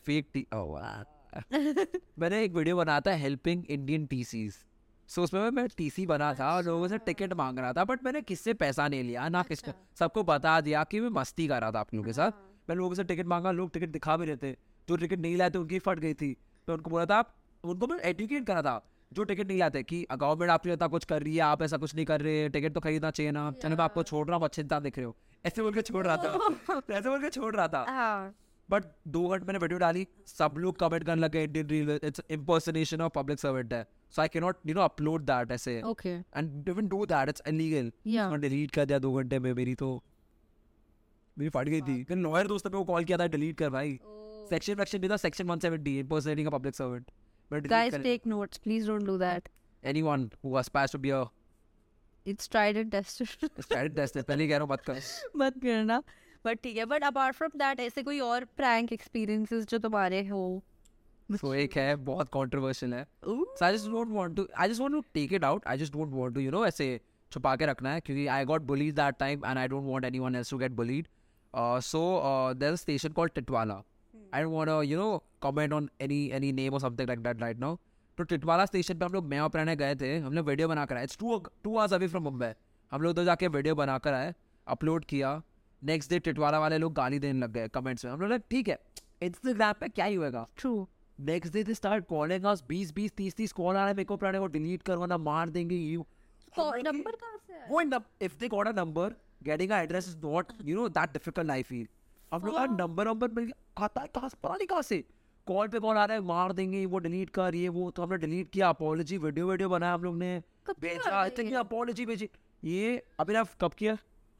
मैंने एक वीडियो बनाया था हेल्पिंग इंडियन टीसीज. सो उसमें मैं टीसी बना था और लोगों से टिकट मांग रहा था, बट मैंने किससे पैसा नहीं लिया ना किसका. सबको बता दिया कि मैं मस्ती कर रहा था आप लोगों के साथ. मैं लोगों से टिकट मांगा, लोग टिकट दिखा भी रहे थे. जो टिकट नहीं लाए थे उनकी फट गई थी। तो उनको बोला था, उनको मैं एडुकेट करा था जो टिकट नहीं लाते कि गवर्नमेंट आपके लिए कुछ कर रही है, आप ऐसा कुछ नहीं कर रहे, टिकट तो खरीदना चाहिए ना, चलो मैं आपको छोड़ रहा हूँ, अच्छे इंसान दिख रहे हो, ऐसे बोल के छोड़ रहा था ऐसे बोल के छोड़ रहा था। बट 2 घंटे मैंने वीडियो डाली, सब लोग कमेंट करने लगे Indian reel it's impersonation of public servant है, so I can not upload that ऐसे, and even do that, it's illegal. मैंने डिलीट कर दिया 2 घंटे में, मेरी फट गई थी। फिर लॉयर दोस्त ने मेरे को कॉल किया था, डिलीट कर भाई, सेक्शन भी था, section 170 impersonating a public servant। Guys, take notes. Please don't do that. Anyone who aspires to be a It's tried and tested. पहले कह रहा हूँ मत कर। मत करना। But ठीक है, but apart from that ऐसे कोई और prank experiences जो तुम्हारे हो? So एक है, बहुत controversial है। So I just want to take it out. I just don't want to ऐसे छुपा के रखना है, क्योंकि I got bullied that time and I don't want anyone else to get bullied. So there's a station called Titwala. I don't want to comment on any name or something like that right now. तो Titwala station पे हम लोग, मैं और प्रणय गए थे, हमने video बना कर आए। It's 2 hours away from Mumbai. हम लोग तो जाके वीडियो बना कर आए, अपलोड किया। नेक्स्ट डे टिटवाला वाले लोग गाली देने लग गए कमेंट्स में। हम लोग ठीक है, इंस्टाग्राम पे क्या ही होगा। True. Next day they start calling us, 20 30 call आ रहे हैं मेरे को, प्रणय को डिलीट करवाना, मार देंगे यू। नंबर कहाँ से है? वो if they got a number, getting a address is not that difficult I feel. हम लोग का नंबर मिल गया, आता है कहाँ से, पता नहीं कहाँ से, कॉल पे कॉल आ रहा है, मार देंगे, वो डिलीट कर, ये वो। तो हमने डिलीट किया, अपॉलॉजी वीडियो बनाया हम लोग ने, भेजा, इतनी अपॉलॉजी भेजी। ये अभी ना कब किया,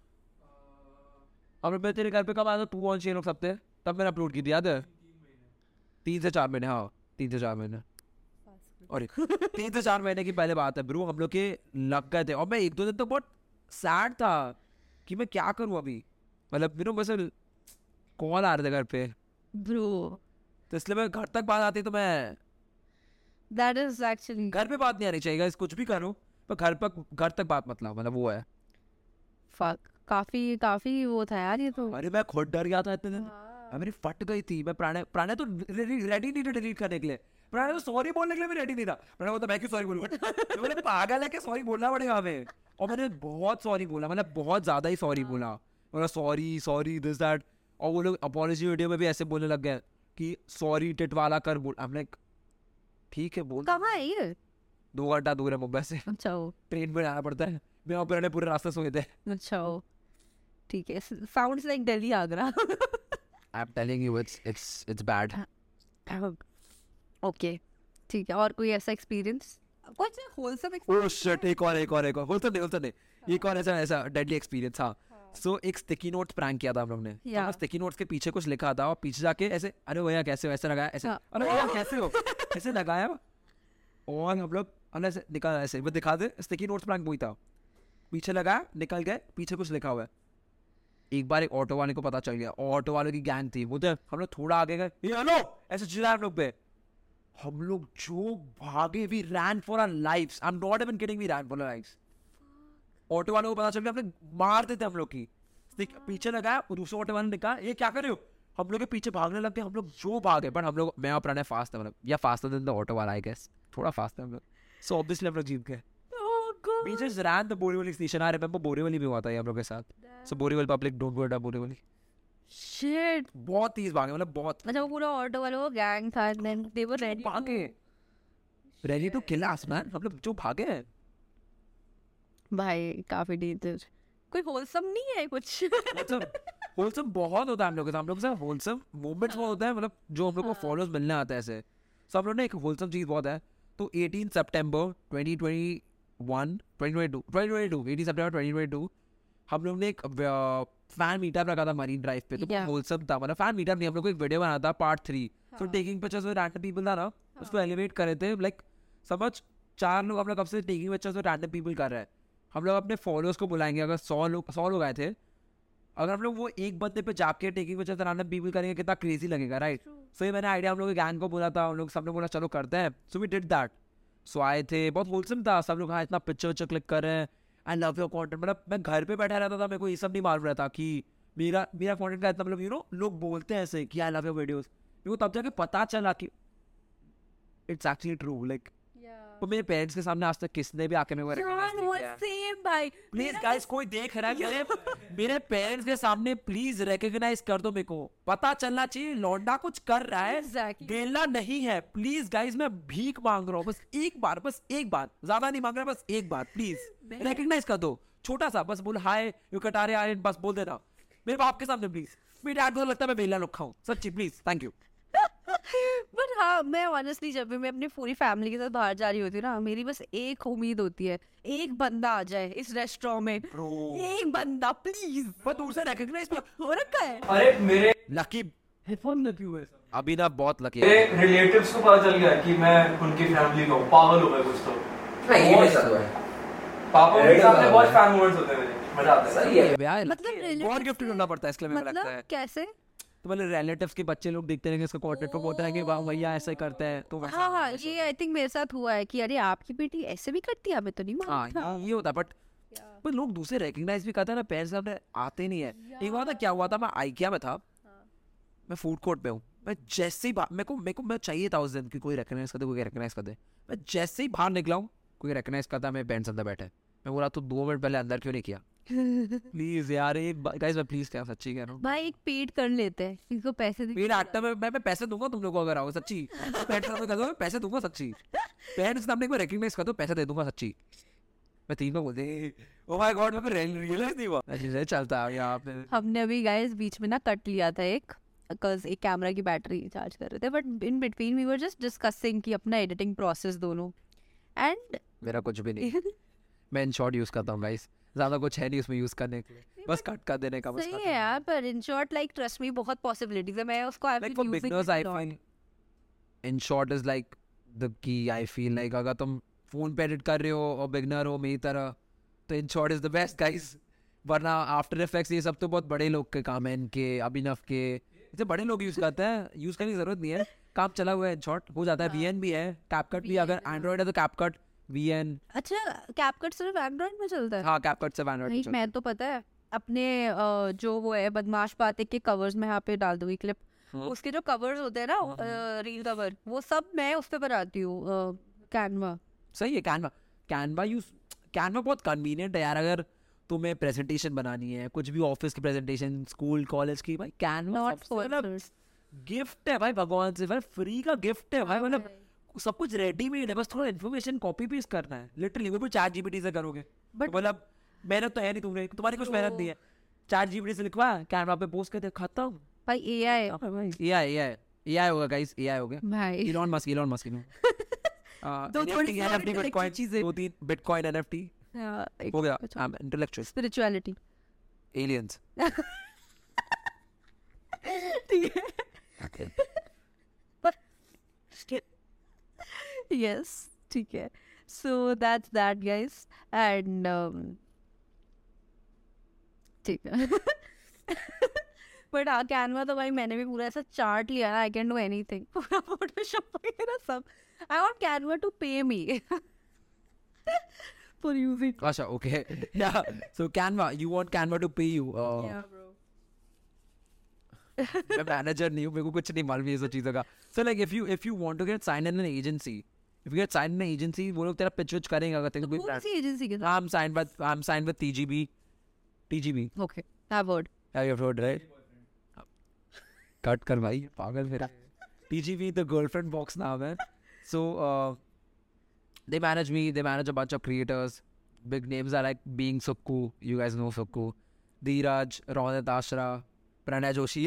अब मैं तेरे घर पे कब आया था, तू कौन सी लोग सब थे, तब मैंने अपलोड की थी, याद है? 3 से 4 महीने, हाँ 3 से 4 महीने, और 3 से 4 महीने की पहले बात है ब्रो। हम लोग के लग गए थे, और मैं 1-2 दिन तो बहुत सैड था कि मैं क्या करूँ अभी, मतलब बस कॉल आ रहे थे घर पे ब्रो, तो इसलिए मैं घर तक बात आती तो मैं, that is actually घर पे बात नहीं आनी चाहिए guys, कुछ भी करो पर घर तक बात मत लाओ, मतलब वो है। fuck, काफी वो था यार ये तो। अरे मैं खुद डर गया था इतने दिन, मेरी फट गई थी। मैं प्राणे तो रेडी नहीं था डिलीट करने के लिए, प्राणे तो सॉरी बोलने के लिए भी रेडी नहीं था। प्राणे बोलता मैं क्यों सॉरी बोलूंगा, बोले पागल है कि सॉरी बोलना पड़ेगा हमें। और मैंने बहुत सॉरी बोला, मतलब बहुत ज्यादा ही सॉरी बोला, मतलब सॉरी दिस दैट। और वो लोग अपॉलॉजी वीडियो में भी ऐसे बोलने लग गए कि सॉरी टिटवाला कर बोल। हमने ठीक है बोल। कहाँ है ये? 2 घंटा दूर है मुंबई से, अच्छा ट्रेन में आना पड़ता है। मैं और प्रणय पूरे रास्ते सोए थे। अच्छा ठीक है, sounds like Delhi Agra. I am telling you it's bad. Okay ठीक है, और कोई ऐसा एक्सपीरियंस, कुछ होलसम ओह शिट, एक और होलसम नहीं, एक और ऐसा डेडली एक्सपीरियंस। हाँ, सो एक स्टिकी नोट्स प्रैंक किया था हम लोग ने। स्टिकी नोट्स के पीछे कुछ लिखा था, और पीछे जाके ऐसे, अरे भैया कैसे हो, ऐसे लगाया, ऐसे अरे भैया कैसे हो, ऐसे लगाया, और हम लोग ऐसे निकाला, ऐसे वो दिखा दे। स्टिकी नोट्स प्रैंक वही था, पीछे लगाया, निकल गए, पीछे कुछ लिखा हुआ है। एक बार एक ऑटो वाले को पता चल गया, ऑटो वाले की गैंग थी, वो तो हम लोग थोड़ा आगे गए, ये हेलो ऐसे चिल्लाया हम लोग पे। हम लोग जो भागे, we ran for our lives, I am not even kidding, we ran for our lives. Auto वालों को पता चल गया, हमने मार देते हम लोग की। पीछे लगाया, दूसरे ऑटो वाले ने कहा ये क्या कर रहे हो, हम लोग के पीछे भागने लग गए। हम लोग जो भागे, पर हम लोग, मैं और प्रणय फास्ट है, मतलब या फास्टर देन द ऑटो वाला, आई गेस थोड़ा फास्ट है हम लोग। सो ऑब्वियसली हम लोग जीत गए। We just ran the Borivali station. I remember Borivali भी हुआ था ये हम लोग के साथ। So Borivali public don't go to Borivali. Shit. बहुत तेज भागे, मतलब बहुत। अच्छा वो पूरा ऑटो वालों का गैंग था, and then they were ready. भागे, ready to kill us man, मतलब जो भागे हैं। भाई काफी डेंजर। कोई होलसम नहीं है कुछ? होलसम बहुत होता है हम लोग के साथ, होलसम मोमेंट्स बहुत होता है, मतलब जो हम लोग को फॉलोअर्स मिलने आता है ऐसे। सो हम लोग ने एक होलसम चीज़ बहुत है। तो 18 सितंबर 2022 18 सितंबर 2022 हम लोग ने एक फैन मीटअप रखा था मरीन ड्राइव पे। तो होलसम था, मतलब फैन मीटअप नहीं, हम लोग को एक वीडियो बनाना था पार्ट 3। तो taking pictures with random people था ना, उसको एलिवेट करे थे। लाइक समझ 4 लोग हम लोग कब से taking pictures with random people कर रहे हैं। हम लोग अपने फॉलोअर्स को बुलाएंगे, अगर 100 लोग आए थे, अगर हम लोग वो एक बंदे पे जाके taking pictures with random people करेंगे, कितना क्रेजी लगेगा, राइट? सो ये मैंने आइडिया हम लोग गैंग को बोला था, हम लोग सबने बोला चलो करते हैं। So we did that. So आए थे, बहुत होलसम था, सब लोग हाँ इतना पिक्चर क्लिक कर रहे हैं, आई लव योर कंटेंट। मतलब मैं घर पे बैठा रहता था, मेरे को ये सब नहीं मालूम रहता कि मेरा कंटेंट का इतना, मतलब लोग बोलते हैं ऐसे कि आई लव योर वीडियोस। मेरे को तब जाके पता चला कि इट्स एक्चुअली ट्रू। लाइक पर मेरे पेरेंट्स के सामने आज तक किसने भी आके मेरे को recognize नहीं किया। सेम भाई, प्लीज गाइस, कोई देख रहा है मेरे पेरेंट्स के सामने, प्लीज रिकॉग्नाइज कर दो, मेरे को पता चलना चाहिए लौंडा कुछ कर रहा है, Exactly. गेलना नहीं है। प्लीज गाइस, मैं भीख मांग रहा हूँ, बस एक बार, ज्यादा नहीं मांग रहा, बस एक बार प्लीज रिकॉग्नाइज कर दो, छोटा सा, बस बोल हाय यू कटारे आर्यन, बस बोल देना मेरे बाप के सामने प्लीज। मेरे डैड को लगता है मैं बेला रखा हूँ, सच्ची प्लीज, थैंक यू। बट हाँ, मैं ऑनेस्टली जब भी मैं अपनी पूरी फैमिली के साथ बाहर जा रही होती हूँ ना, मेरी बस एक उम्मीद होती है, एक बंदा आ जाए इस रेस्टोरेंट में, एक बंदा प्लीज। पर दूर से रिकॉग्नाइज हो रखा है। अरे मेरे लकी हेडफोन लगे हुए हैं। अभी ना बहुत लकी मेरे रिलेटिव्स को पता चल गया कि मैं उनकी फैमिली का हूँ, पागल हो गए कुछ तो। पापा के सामने बहुत फैन मोमेंट्स होते हैं मेरे, मजा आता है। सही है, मतलब बहुत गिफ्ट ढूंढना पड़ता है इसके लिए, मुझे लगता है। मतलब कैसे? तो मतलब रिलेटिव्स के बच्चे लोग देखते रहेंगे इसका कंटेंट पे, बोलते हैं कि वाह भैया ऐसा ही करते हैं, तो वैसा हाँ हाँ, ये आई थिंक मेरे साथ हुआ है कि अरे आपकी बेटी ऐसे भी करती है, हमें तो नहीं मालूम था। हाँ ये होता है। बट लोग दूसरे रिकॉग्नाइज भी करते हैं ना, पेरेंट्स सामने आते नहीं है। एक बार ना क्या हुआ था, मैं आइकिया में था, मैं फूड कोर्ट पे हूँ, मैं जैसे ही मेरे को मैं चाहिए था उस दिन कि कोई रिकॉग्नाइज कर दे, कोई रिकॉग्नाइज कर दे। मैं जैसे ही बाहर निकला हूँ, कोई रिकॉग्नाइज करता, मेरे पेरेंट्स अंदर बैठे, मैं बोला तो 2 मिनट पहले अंदर क्यों नहीं किया? प्लीज यार, गाइस मैं प्लीज क्या सच्ची कह रहा हूँ भाई, एक पेड कर लेते हैं, किसको पैसे दे। पेड एक्टर में मैं पैसे दूंगा तुम लोग को, अगर आओ सच्ची पेरेंट्स सामने कर दो, मैं पैसे दूंगा सच्ची, पेरेंट्स सामने एक बार रिकॉग्नाइज कर दो, पैसे दे दूंगा सच्ची। मैं 3 बार बोलते ओ माय गॉड, मैं रियलाइज नहीं हुआ ऐसे चलता है यहाँ पे। हमने अभी गाइस बीच में ना कट लिया था एक, बिकॉज एक कैमरा की बैटरी चार्ज कर रहे थे, but in between we were just discussing कि अपना एडिटिंग प्रोसेस दोनों, एंड मेरा कुछ भी नहीं, मैं इन शॉर्ट यूज करता हूँ गाइस, ज्यादा कुछ है नहीं उसमें यूज करने के लिए, बस कट कर देने का। बस सही है यार, पर in short like trust me बहुत पॉसिबिलिटीज है, मैं उसको आई like for beginners I feel in short is like the key। I feel like अगर तुम फोन पे एडिट कर रहे हो और बिगनर हो मेरी तरह, तो in short is the best guys. वरना आफ्टर इफेक्ट्स ये सब तो बहुत बड़े लोग के काम है, इनके अभिनव के, इसे बड़े लोग यूज करते हैं, यूज करने की जरूरत नहीं है, काम चला हुआ है, इन शॉर्ट हो जाता है। VN भी है, कैपकट भी, अगर एंड्रॉइड है तो कैपकट VN। अच्छा, कैपकट सिर्फ एंड्रॉइड में चलता है? हाँ कैपकट सिर्फ एंड्रॉइड। मैं तो पता है अपने जो वो है बदमाश बातें के कवर्स में यहाँ पे डाल दूंगी क्लिप, उसके जो कवर्स होते हैं ना, रील कवर, वो सब मैं उस पे बनाती हूँ, कैनवा। सही है, कैनवा बहुत कन्वीनियंट है यार, अगर तुम्हें प्रेजेंटेशन बनानी है, कुछ भी ऑफिस की प्रेजेंटेशन, स्कूल कॉलेज की, भाई कैनवा गिफ्ट है भाई भगवान से, भाई फ्री का गिफ्ट है भाई, मतलब सब कुछ रेडीमेड है, बस थोड़ा इन्फॉर्मेशन कॉपी पेस्ट करना है, लिटरली। वो चैट जीपीटी से करोगे, बट मतलब मेहनत तो है नहीं, तुम्हारी कुछ मेहनत नहीं है, चैट जीपीटी से लिखवा, कैनवा पे पोस्ट करके खत्म भाई एआई होगा गाइस, एआई हो गया भाई। इलॉन मस्क दो थोड़ी NFT बिटकॉइन चीजें, 2-3 बिटकॉइन NFT हो गया, इंटेलेक्चुअल, स्पिरिचुअलिटी, एलियंस। ठीक है, यस ठीक है, so that's that guys, and ठीक है। बट हाँ, कैनवा तो भाई मैंने भी पूरा ऐसा चार्ट लिया ना, आई कैन डू एनीथिंग, पूरा फोटोशॉप वगैरह सब। I want Canva to pay me for using. अच्छा okay, yeah so Canva, you want Canva to pay you? Yeah bro, मैं मैनेजर नहीं हूँ, मेरे को कुछ नहीं मालूम ये सब चीज़ों का। So like if you want to get sign in an agency, if you get sign in an agency, वो लोग तेरा पिच विच करेंगे अगर तेरे को कौन सी एजेंसी के साथ? I'm signed with TGB। Okay, I weird, Have you heard, right? Cut कर भाई, पागल मेरा। TGB the girlfriend box नाम है। So they manage me, they manage a bunch of creators. Big names are like being Sukku, you guys know Sukku, Dheeraj, Ronit Ashra, Pranay Joshi।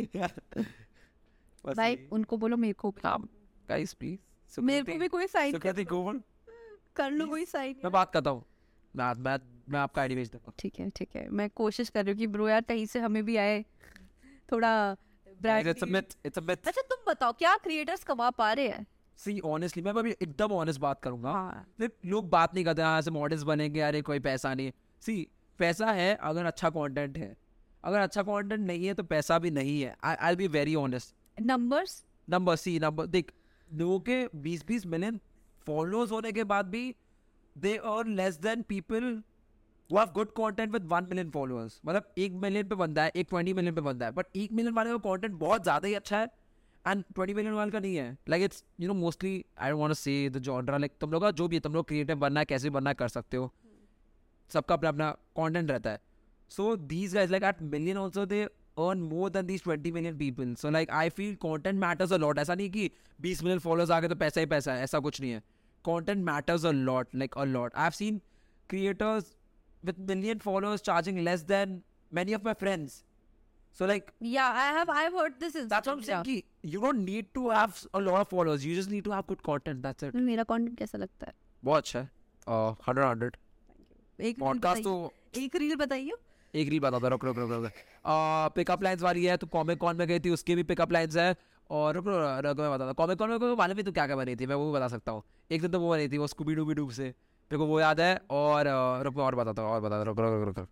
भाई उनको बोलो मेरे को भी, Guys please, मेरे को भी कोई साइन सुकृति गोवन कर लो, कोई साइन। मैं बात करता हूँ, मैं आपका आईडी भेज दूँगा। ठीक है, मैं कोशिश कर रही हूँ कि ब्रो यार कहीं से हमें भी आए थोड़ा brand. It's a myth, it's a myth। अच्छा तुम बताओ, क्या क्रिएटर्स कमा पा रहे हैं? See honestly, मैं अभी एकदम ऑनेस्ट बात करूंगा। हाँ। लोग बात नहीं करते हाँ ऐसे मॉडल्स बनेंगे, अरे कोई पैसा नहीं है। See पैसा है अगर अच्छा कंटेंट है, अगर अच्छा कंटेंट नहीं है तो पैसा भी नहीं है। I'll be very honest। Numbers देख, लोगों के 20-20 मिलियन फॉलोअर्स होने के बाद भी they earn less than people who have good content with 1 million followers। मतलब 1 मिलियन पे बंदा है, 20 मिलियन पे बंदा है, बट 1 मिलियन वाले का कंटेंट बहुत ज़्यादा ही अच्छा है एंड 20 मिलियन वाल का नहीं है. Like it's you know mostly I don't want to say the genre, like तुम लोग का जो भी है, तुम लोग क्रिएटिव बनना है, कैसे भी बनना है कर सकते हो. सबका अपना अपना कंटेंट रहता है. So these guys like eight million also they earn more than these 20 million people. So like I feel content matters a lot. ऐसा नहीं कि 20 million followers आ गए तो पैसा ही पैसा है, ऐसा कुछ नहीं है. Content matters a lot, like a lot. I've seen creators with million followers charging less than many of my friends. So like Yeah, I've heard this is. that's what I'm saying कि you don't need to have a lot of followers. You just need to have good content. That's it. मेरा content कैसा लगता है? बहुत अच्छा है. 100. एक Podcast तो एक रील बताइए. एक रील बताता. रुक. पिकअप लाइन्स वाली है, तो कॉमिक कॉन में गई थी, उसके भी पिकअप लाइन्स है. और रुक मैं बताता. कॉमिक कॉन में मालूम भी तो क्या क्या बनी थी, मैं वो भी बता सकता हूँ. एक दिन तो वो बनी थी, वो स्कूबी डूबी डूब से, मेरे को वो याद है. और रुक मैं और बताता हूँ. रुक.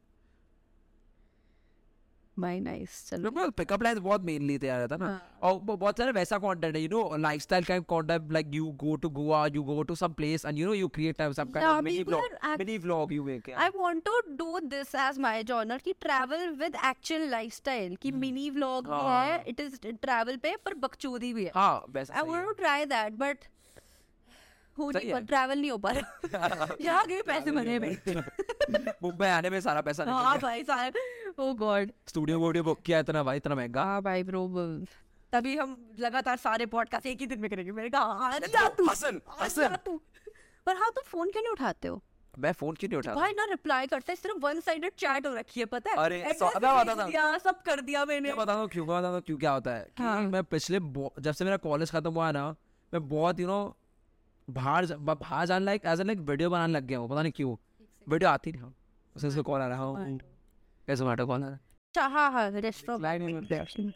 भाई नाइस. चलो. पिकअप लाइन्स बहुत मेनली तैयार रहता ना. और बहुत सारे वैसा कंटेंट है, you know, lifestyle kind content, like you go to Goa, you go to some place and you know you create some kind of mini vlog you make. I want to do this as my genre कि travel with actual lifestyle कि mini vlog भी है, it is travel पे पर बकचोदी भी है. हाँ वैसा I want to try that but हो नहीं पर travel नहीं हो पा रहा. यहाँ के पैसे भरे में. मुंबई आने में सारा पैसा निकल हाँ गया. भाई सारे. Oh God. स्टूडियो वूडियो बुक किया इतना भाई, इतना महंगा. हाँ भाई ब्रो. तभी हम लगातार सारे पॉडकास्ट एक ही दिन में करेंगे. मैंने कहा जा तू. हसन. पर हाँ तुम फोन क्यों नहीं उठाते हो? मैं फोन क्यों नहीं उठाता भाई ना रिप्लाई करते, सिर्फ वन साइडेड चैट हो रखी है, पता है? अरे सब कर दिया मैंने. मैं बताता हूँ क्यों क्या होता है कि मैं पिछले जब से मेरा कॉलेज खत्म हुआ ना, मैं बहुत यू नो बाहर जाने लाइक एज लाइक वीडियो बनाने लग गया हूँ. पता नहीं क्यों वीडियो आती नहीं. उससे कॉल आ रहा हूँ, कैसे मैटर कॉल आ रहा है. हाँ रेस्टोरेंट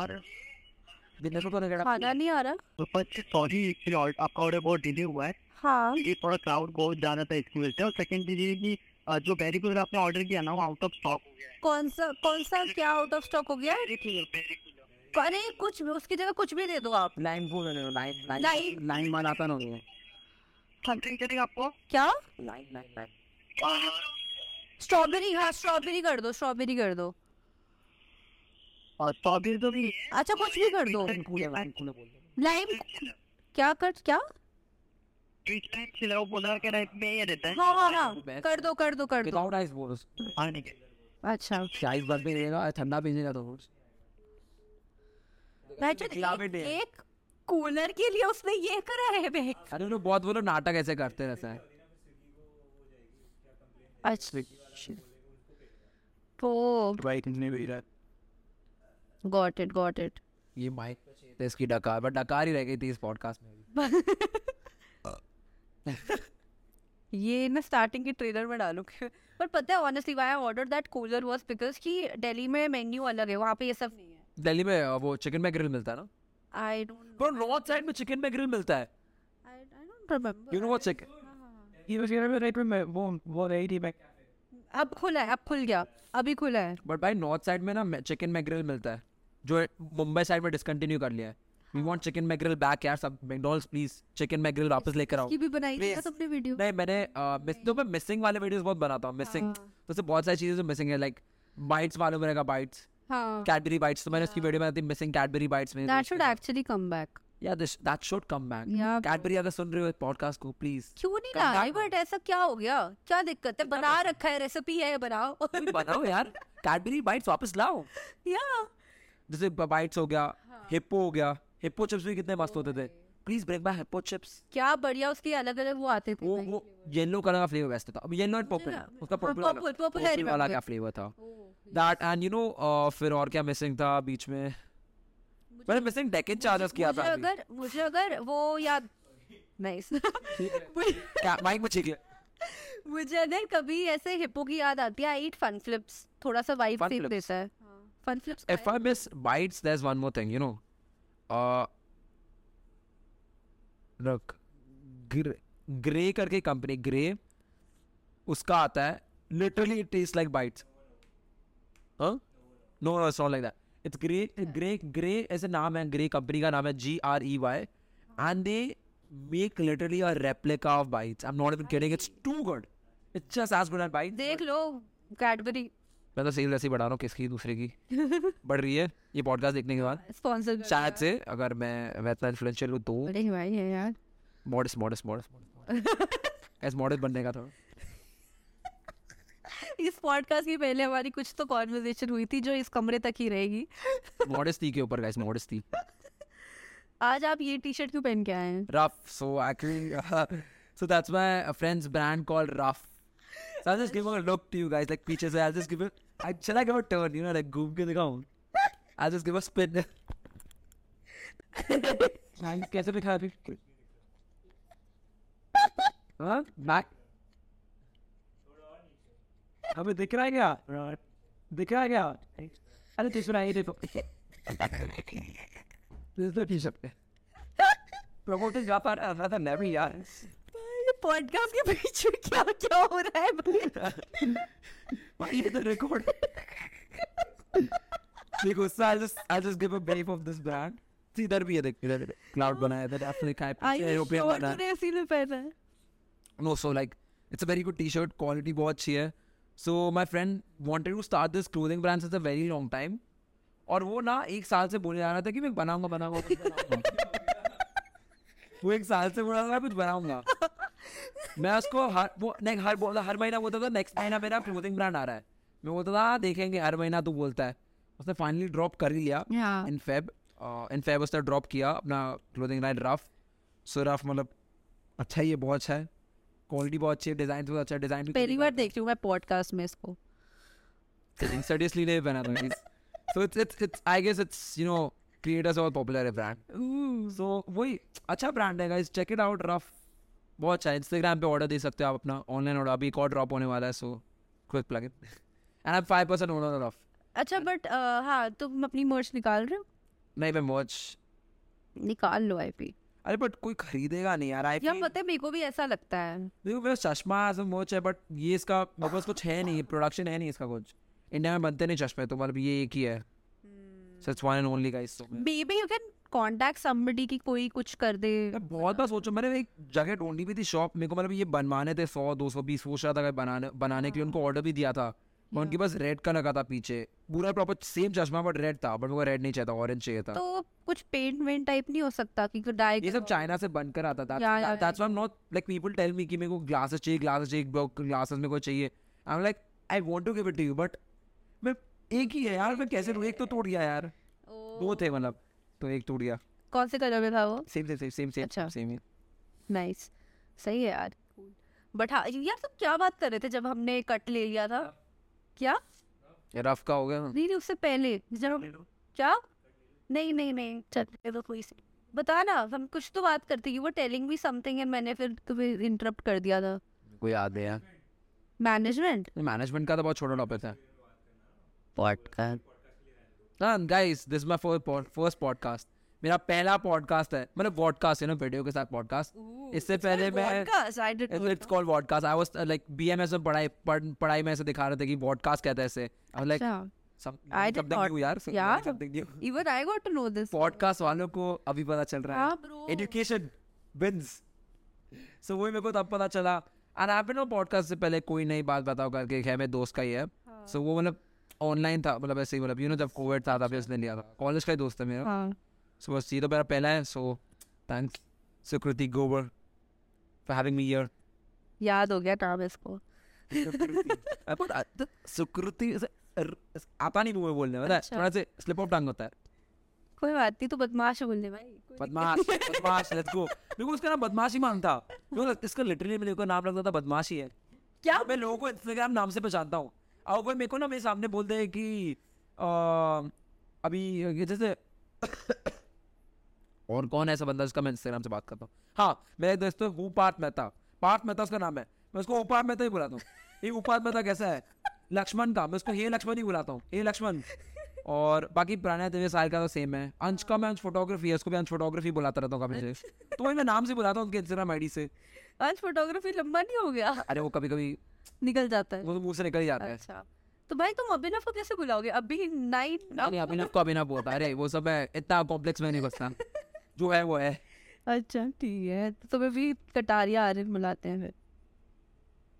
खाना नहीं आ रहा. सॉरी आपका ऑर्डर बहुत डिले हुआ है. हाँ ये थोड़ा क्राउड बहुत ज्यादा था इसकी वजह से. और सेकंड चीज ये कि जो पेरी कूलर आपने ऑर्डर किया ना वो आउट ऑफ स्टॉक हो गया है. कौन सा क्या आउट ऑफ स्टॉक हो गया? अरे कुछ उसकी जगह कुछ भी दे दो आप. लाइन मार आता नहीं है. चलेगा आपको क्या? Line strawberry. हाँ स्ट्रॉबेरी कर दो. और स्ट्रॉबेरी तो भी है. अच्छा कुछ भी कर दो. लाइम क्या वो पोलर के टाइप में ये रहता है. हाँ कर दो. विदाउट आइस बोल. अच्छा आइस बंद भी रहेगा, ठंडा पीने तो एक कूलर के लिए उसने ये करा है बे. अरे वो बहुत वो लोग नाटक ऐसे करते रहते हैं. अच्छा तो गॉट इट. ये माइक पे इसकी डकार, बट डकार ही रह गई थी इस पॉडकास्ट में. ये ना स्टार्टिंग की ट्रेलर में डालूंगी. पर पता है honestly why I order that cooler was because कि दिल्ली में मेन्यू अलग है, वहाँ पे ये सब नहीं है. दिल्ली में वो चिकन मैग्रिल मिलता है ना. आई डोंट पर नॉर्थ साइड में चिकन मैग्रिल मिलता है. I don't remember. You know what chicken. ये was here right में वो रेडी बैक. अब खुल गया अभी खुला है. बट भाई नॉर्थ साइड में ना चिकन मैग्रिल मिलता है, जो मुंबई साइड में डिसकंटिन्यू कर लिया है. We want chicken McGrill back यार. सब मैकडॉनल्ड्स प्लीज चिकन मैग्रिल वापस लेकर आओ. की भी बनाई थी ना तुमने वीडियो? नहीं मैंने मैं मिसिंग वाले वीडियोस बहुत बनाता हूँ. मिसिंग तो से बहुत सारी चीजें जो मिसिंग है, लाइक बाइट्स मालूम रहेगा. बाइट्स हाँ कैडबरी बाइट्स, तो मैंने उसकी वीडियो बनाई थी मिसिंग कैडबरी बाइट्स में. That should actually come back. Yeah that should come back. Yeah. Cadbury अगर सुन रहे हो पॉडकास्ट को प्लीज क्यों नहीं ला रही? बट ऐसा क्या हो गया? क्या दिक्कत है? बना रखा है, रेसिपी है, बनाओ. बनाओ यार. कैडबरी बाइट्स वापस लाओ. या जैसे बाइट्स हो गया, हिप्पो हो गया. हिप्पो चिप्स भी कितने मस्त होते थे. Please break back Hippo chips. क्या बढ़िया उसके अलग अलग वो आते थे. वो येलो कलर का फ्लेवर बेस्ट था. अब येलो एंड पर्पल, उसका पर्पल वाला क्या फ्लेवर था दैट. एंड यू नो फिर और क्या मिसिंग था बीच में. मैंने मिसिंग डेकेन चार्जर्स किया था. मुझे अगर वो याद नाइस. क्या माइक में छीके. मुझे अगर कभी ऐसे हिप्पो की याद आती है, आई ईट फन फ्लिप्स. थोड़ा सा वाइब सेम देता है Fun Flips. If I miss bites, there's one more thing, you know. Look, grey करके कंपनी, ग्रे उसका आता है. Literally it tastes like bites. Huh? No, it's not like that. It's grey ऐसे नाम है. Grey company का नाम है GREY, and they make literally a replica of bites. I'm not even kidding. It's too good. It's just as good as bites. देख लो Cadbury. मैं तो cell ऐसे ही बढ़ा रहा हूँ, किसकी दूसरे की बढ़ रही है ये पॉडकास्ट देखने के बाद स्पॉन्सर शायद से, अगर मैं इतना इन्फ्लुएंशियल हूँ तो। बड़े भाई है यार। मॉडस्ट बनने का थोड़ा। इस पॉडकास्ट की पहले हमारी कुछ तो कॉन्वर्सेशन हुई थी जो इस कमरे तक ही रहेगी। मॉडस्टी के ऊपर गाइस, मॉडस्टी। आज आप ये टी शर्ट क्यों पहन के आए हैं? Ruff. So actually, so that's my friend's brand called Ruff. So I'll just give a look to you guys, like पीछे से I'll just give it. Shall I give a turn? You know, like घूम के दिखाऊं? I'll just give a spin. कैसे दिखा अभी? हाँ, back. हमें दिख रहा है क्या? दिख रहा है क्या? अरे टी-शर्ट आई देखो। This is the t-shirt. Promoted जा पा रहा था मैं भी यार। ये पॉडकास्ट के बीच में क्या क्या हो रहा है भाई? Why you the record? देखो, so I'll just give a brief of this brand. See, इधर भी है देख, इधर क्लाउड बनाया है, डेफिनेटली का एरोप्लेन बना है। तूने इसीलिए पहना है? No, so like it's a very good t-shirt, quality बहुत अच्छी है। So my friend wanted to start this clothing brand since a very long time. और वो ना 1 साल से बोले जा रहा था कि मैं बनाऊंगा। वो 1 साल से बोल रहा था कुछ बनाऊंगा। मैं उसको हर महीना बोलता था नेक्स्ट महीना मेरा क्लोथिंग ब्रांड आ रहा है। मैं बोलता था देखेंगे, हर महीना तू बोलता है। उसने फाइनली ड्रॉप कर ही लिया इन फेब उसने ड्रॉप किया अपना क्लोथिंग ब्रांड रफ। सो रफ मतलब अच्छा ही है, बहुत अच्छा है, क्वालिटी बहुत अच्छी है, डिजाइन बहुत अच्छा है। डिजाइन पहली बार देख रही हूँ मैं पॉडकास्ट में इसको। सीरियसली नहीं पहना था। So it's I guess it's creators और popular है brand. So वही अच्छा brand है guys, check it out. Rough बहुत अच्छा है। Instagram पे order दे सकते हो आप अपना, ऑनलाइन ऑर्डर अभी एक और ड्रॉप होने वाला है, so quick plug in. And I'm 5% owner of Rough. अच्छा बट हाँ, तुम अपनी मर्च निकाल रहे हो? नहीं मैं मर्च निकाल लो आईपी। अरे बट कोई खरीदेगा नहीं यार। यार पता है मेरे को भी ऐसा लगता है। देखो मेरा चश्मा ऐसा मर्च है, बट ये इसका मेरे पास कुछ है नहीं, प्रोडक्शन है नहीं इसका कुछ। इंडिया में बनते नहीं चश्मे, तो मतलब ये एक ही है। So it's one and only guys. So Maybe you can contact somebody कि कोई कुछ कर दे। बहुत बार सोचो, मैंने एक जगह ढूंढी भी थी शॉप, मेरे को मतलब ये बनवाने थे 100-220 सोच रहा था बनाने के लिए, उनको ऑर्डर भी दिया था। मैं उनके पास रेड का लगा था पीछे, पूरा प्रॉपर सेम चश्मा बट रेड था, बट मेरे को रेड नहीं चाहिए था, ऑरेंज चाहिए था। तो कुछ पेंट वेंट टाइप नहीं हो सकता कि डाई? ये सब चाइना से बनकर आता था। That's why I'm not like people tell me कि मेरे को ग्लासेस चाहिए, ग्लासेस मेरे को चाहिए। I'm like I want to give it to you, but मैं एक ही है यार, मैं कैसे लूँ? एक तो टूट गया यार। 2 थे मतलब, तो एक टूट गया। कौन से कलर में था वो? सेम अच्छा सेम ही। नाइस, सही है यार। बट हाँ यार, तुम क्या बात कर रहे थे जब हमने कट ले लिया था? क्या ये रफ का हो गया? नहीं उससे पहले जब क्या? नहीं चल तो कोई से बता ना, हम कुछ तो बात करते। You were telling me something and मैंने फिर तुम्हें इंटरप्ट कर दिया था। कोई याद है यार? मैनेजमेंट का तो बहुत छोटा टॉपिक था। Podcast guys, this is my first podcast. मेरा पहला पॉडकास्ट है, मतलब पॉडकास्ट है ना, वीडियो के साथ पॉडकास्ट। इससे पहले मैं it's called podcast. I was like BMS में पढ़ाई में ऐसे दिखा रहे थे कि पॉडकास्ट कहते हैं ऐसे। आई लाइक something new यार, something new. Even I got to know this. Podcast वालों को अभी पता चल रहा है। Education wins. सो वही मेरे को तब पता चला। एंड आपने ना पॉडकास्ट से पहले कोई नई बात बताओ करके है, मेरे दोस्त का ही है। सो वो मतलब ऑनलाइन था, मतलब ऐसे ही, मतलब जब कोविड था तभी उसने लिया था। कॉलेज का ही दोस्त है मेरा। सो बस ये तो मेरा पहला है। सो थैंक्स सुकृति गोबर फॉर हैविंग मी हियर। याद हो गया नाम इसको। सुकृति आता नहीं मुंह में बोलने, मतलब थोड़ा से स्लिप ऑफ टंग होता है। कोई बात नहीं, तो बदमाश बोलने भाई। बदमाश लेट्स गो। मेरे को उसका नाम बदमाश ही मानता। इसका लिटरली मेरे को नाम लगता था बदमाश ही है। क्या? मैं लोगों को इंस्टाग्राम नाम से पहचानता हूँ, और वो मेरे को ना मेरे सामने बोलते हैं कि अभी जैसे और कौन है ऐसा बंदा जिसका मैं इंस्टाग्राम से बात करता हूँ? हाँ, मेरा एक दोस्त है पार्थ मेहता उसका नाम है। मैं उसको पार्थ मेहता ही बुलाता हूँ। ये पार्थ मेहता कैसा है? लक्ष्मण का मैं उसको हे लक्ष्मण ही बुलाता हूँ, हे लक्ष्मण। और बाकी प्रणय तेरे साल का तो सेम है। अंश का मैं अंश फोटोग्राफी है, उसको भी अंश फोटोग्राफी बुलाता रहता हूँ कभी से। तो वही मैं नाम से बुलाता हूँ उनके इंस्टाग्राम आईडी से। अंश फोटोग्राफी लंबा नहीं हो गया? अरे वो कभी कभी निकल जाता है, वो तो मुंह से निकल ही जाता है। अच्छा, तो भाई तुम अभिनव को कैसे बुलाओगे? अभिनव को अभिनव बोलता है। अरे वो सब है, इतना कॉम्प्लेक्स में नहीं बसता, जो है वो है। अच्छा ठीक है, तो तुम्हें भी कटारिया आर्यन बुलाते हैं फिर?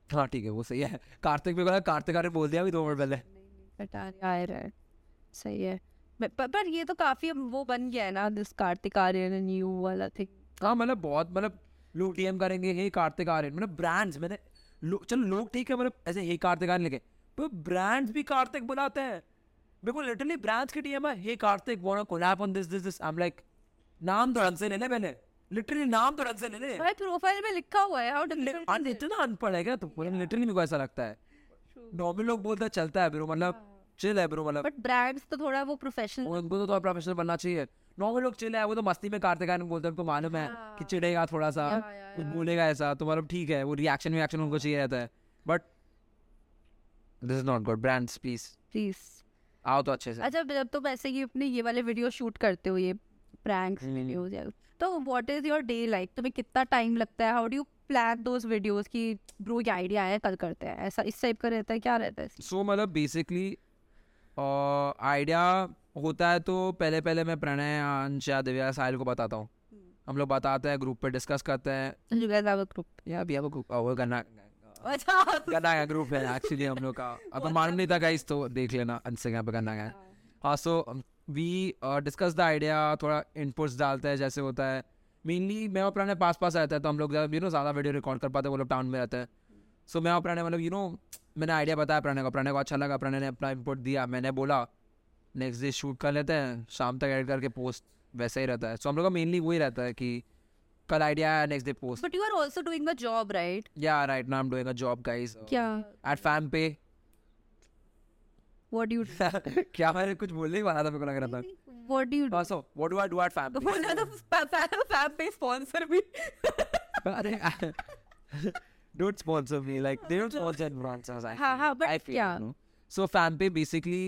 हाँ ठीक है वो सही है। कार्तिक भी बोला, कार्तिक आर्यन बोल दिया अभी 2 मिनट पहले। कटारिया आ रहा है, सही है। पर ये तो काफी वो बन गया है ना, this Kartik Aaryan and you वाला थिंग। हाँ मतलब बहुत, मतलब लोग डीएम करेंगे हे कार्तिक आर्यन, मतलब ब्रांड्स, मैंने चलो लोग ठीक है मतलब ऐसे हे कार्तिक आर्यन लिखे, पर ब्रांड्स भी कार्तिक बुलाते हैं। मेरे को लिटरली ब्रांड्स के डीएम है, hey Kartik want to collab on this. I am like, नाम तो ढंग से ले ले पहले, लिटरली नाम तो ढंग से ले ले। भाई प्रोफाइल में लिखा हुआ है, हाउ डिफिकल्ट इतना अनपढ़ है क्या तू? लिटरली मेरे को ऐसा लगता है। नॉर्मल लोग बोलते हैं चलता है ब्रो, मतलब चिल है ब्रो, मतलब बट ब्रांड्स तो थोड़ा वो प्रोफेशनल, उनको तो प्रोफेशनल बनना चाहिए। नॉर्मल लोग चिल है, वो तो मस्ती में कार्तिक आर्यन बोलते हैं, उनको मालूम है कि चिढ़ेगा थोड़ा सा, कुछ बोलेगा ऐसा, तो मतलब ठीक है, वो रिएक्शन उनको चाहिए रहता है। But this is not good. Brands please आओ तो अच्छे से। अच्छा जब तुम ऐसे ही अपने ये वाले वीडियो शूट करते हो, ये प्रैंक्स वीडियोस या, तो what is your day like? तुम्हें कितना टाइम लगता है? How do you plan those videos कि ब्रो ये आइडिया आया कल करते हैं, ऐसा इस टाइप का रहता है, क्या रहता है? सो मतलब बेसिकली आइडिया होता है तो पहले मैं प्रणय, अंश या दिव्या, साहिल को बताता हूँ। हम लोग बताते हैं, ग्रुप पे डिस्कस करते हैं। You guys have a group? या भी वो ग्रुप, वो करना अच्छा करना है ग्रुप है एक्चुअली हम लोग का। अब तो मालूम नहीं था गाइस, तो देख लेना इंस्टाग्राम पे करना है। हाँ so we discuss the idea, थोड़ा इनपुट्स डालते हैं जैसे होता है। मेनली मैं और प्रणय पास रहता है, तो हम लोग ज़्यादा वीडियो रिकॉर्ड कर पाते हैं, वो लोग टाउन में रहते हैं। सो मैं और प्रणय मतलब मैंने आइडिया बताया प्रणय को अच्छा लगा, प्रणय ने अपना इनपुट दिया, मैंने बोला नेक्स्ट डे शूट कर लेते हैं, शाम तक एडिट करके पोस्ट, वैसे ही रहता है। सो हम लोग का मेनली वही रहता है कि कल आइडिया है, next day post. But you are also doing a job, right? Yeah, right now I'm doing a job, guys. क्या? At FamPay. What do you do? क्या मैंने कुछ बोलने ही वाला था, मेरे को लग रहा था। What do you do? So, what do I do at FamPay? बोला तो फैम पे स्पॉन्सर भी। अरे don't sponsor me, like they don't sponsor influencers. हाँ, but I feel, क्या? you know. So FamPay basically,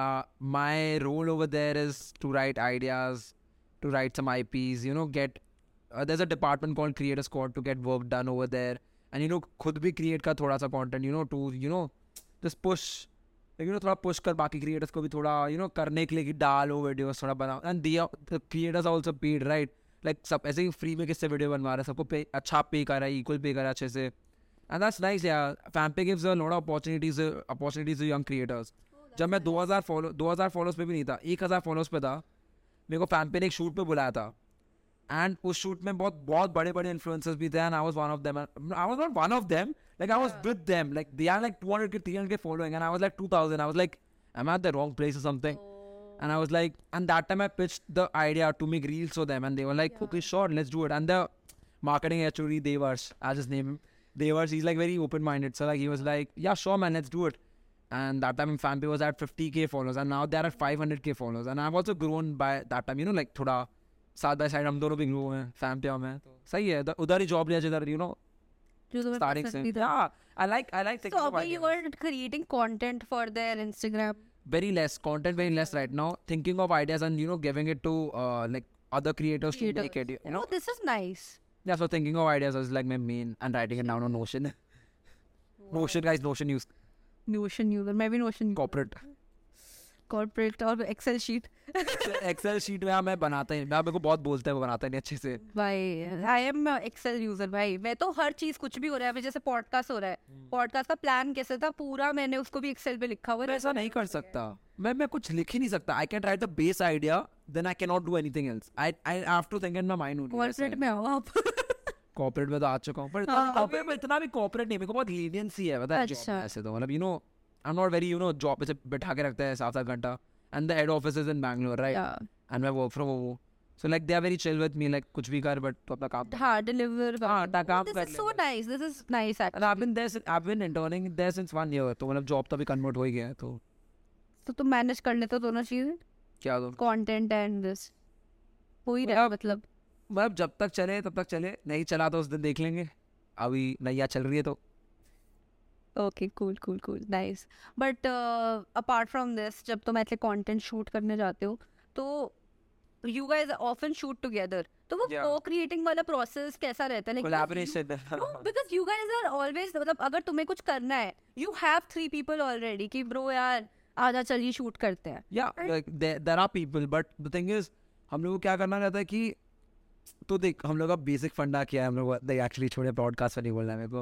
my role over there is to write ideas, to write some IPs, get there's a department called Creator Squad to get work done over there, and खुद भी create का थोड़ा सा content, to just push, थोड़ा push कर बाकी creators को भी थोड़ा करने के लिए कि डालो videos थोड़ा बनाओ, and the creators are also paid, right? Like सब ऐसे ही फ्री में किससे वीडियो बनवा रहा है, सबको पे अच्छा पे कर रहा है, इक्वल पे कर रहा है अच्छे से, and that's nice. Yeah, FamPay gives a lot of opportunities to young creators. जब मैं 2000 फॉलोअर्स पे भी नहीं था, 1000 फॉलोअर्स पे था, मेरे को FamPay ने एक शूट पे बुलाया था, एंड उस शूट में बहुत बड़े इन्फ्लुएंसर्स भी थे, and I was one of them. I was not one of them, like I was with them, like they are like 200K 300K following, and I was like 2000. I was like am I at the wrong place or something? And I was like, and that time I pitched the idea to make reels for them, and they were like, okay, sure, let's do it. And the marketing HOD Devars, I'll just name him Devars, he's like very open-minded, so like he was like, yeah, sure man, let's do it. And that time FamPay was at 50K followers, and now they're at 500K followers, and I've also grown by that time, like थोड़ा side by side हम दोनों भी grow हुए हैं FamPay में, तो सही है, उधर ही जॉब लिया जिधर starting से। yeah, I like So you were creating content for their Instagram? Very less content, very less right now, thinking of ideas and giving it to like other creators to make it, Oh, this is nice. yeah, so thinking of ideas is like my main, and writing it down on Notion. Notion guys, Notion use Notion user, मैं भी Notion corporate और Excel sheet. Excel sheet में मैं बनाता ही, मेरे को बहुत बोलते हैं, वो बनाता ही नहीं अच्छे से भाई I am Excel user भाई, मैं तो हर चीज कुछ भी हो रहा है, जैसे पॉडकास्ट हो रहा है, पॉडकास्ट का प्लान कैसे था पूरा मैंने उसको भी Excel पे लिखा हुआ है। ऐसा नहीं कर सकता मैं कुछ लिख ही नहीं सकता। I can write the base idea, then I cannot do anything else. I have to think in my mind only. Corporate में आओ आप। कॉर्पोरेट में तो आ चुका हूँ, पर कॉर्पोरेट में इतना भी कॉर्पोरेट नहीं, मेरे को बहुत लीनियंसी है, पता है अच्छा। ऐसे तो मतलब I'm not very जॉब पे बैठा के रखते हैं 7 घंटा, and the head office is in Bangalore, right? Yeah. And I work from home, so like they are very chill with me, like कुछ भी कर, but तो अपना काम हाँ deliver काम this कर is ले so बस। nice, this is nice And actually. I've been interning there since 1 year, तो मतलब जॉब तो अभी कन्वर्ट हो ही गया है, तो तो तुम मैनेज कर लेते हो दोनों चीजें, क्या दो कंटेंट एंड दिस हो ही रहा है मतलब जब तक चले तब तक चले, नहीं चला तो उस दिन देख लेंगे, अभी नैया चल रही है तो। Okay cool nice. But apart from this, जब तुम ऐसे कंटेंट शूट करने जाते हो तो you guys often shoot together, तो वो को क्रिएटिंग वाला प्रोसेस कैसा रहता है? Collaboration because you guys are always, मतलब अगर तुम्हें कुछ करना है, यू हैव 3 people ऑलरेडी कि ब्रो यार आजा चलिए शूट करते हैं। या there are people, but the thing is हम लोग को क्या करना रहता है कि, तो देख हम लोग का बेसिक फंडा क्या है, हम लोग एक्चुअली छोड़े पॉडकास्ट पर नहीं बोलना है मेरे को,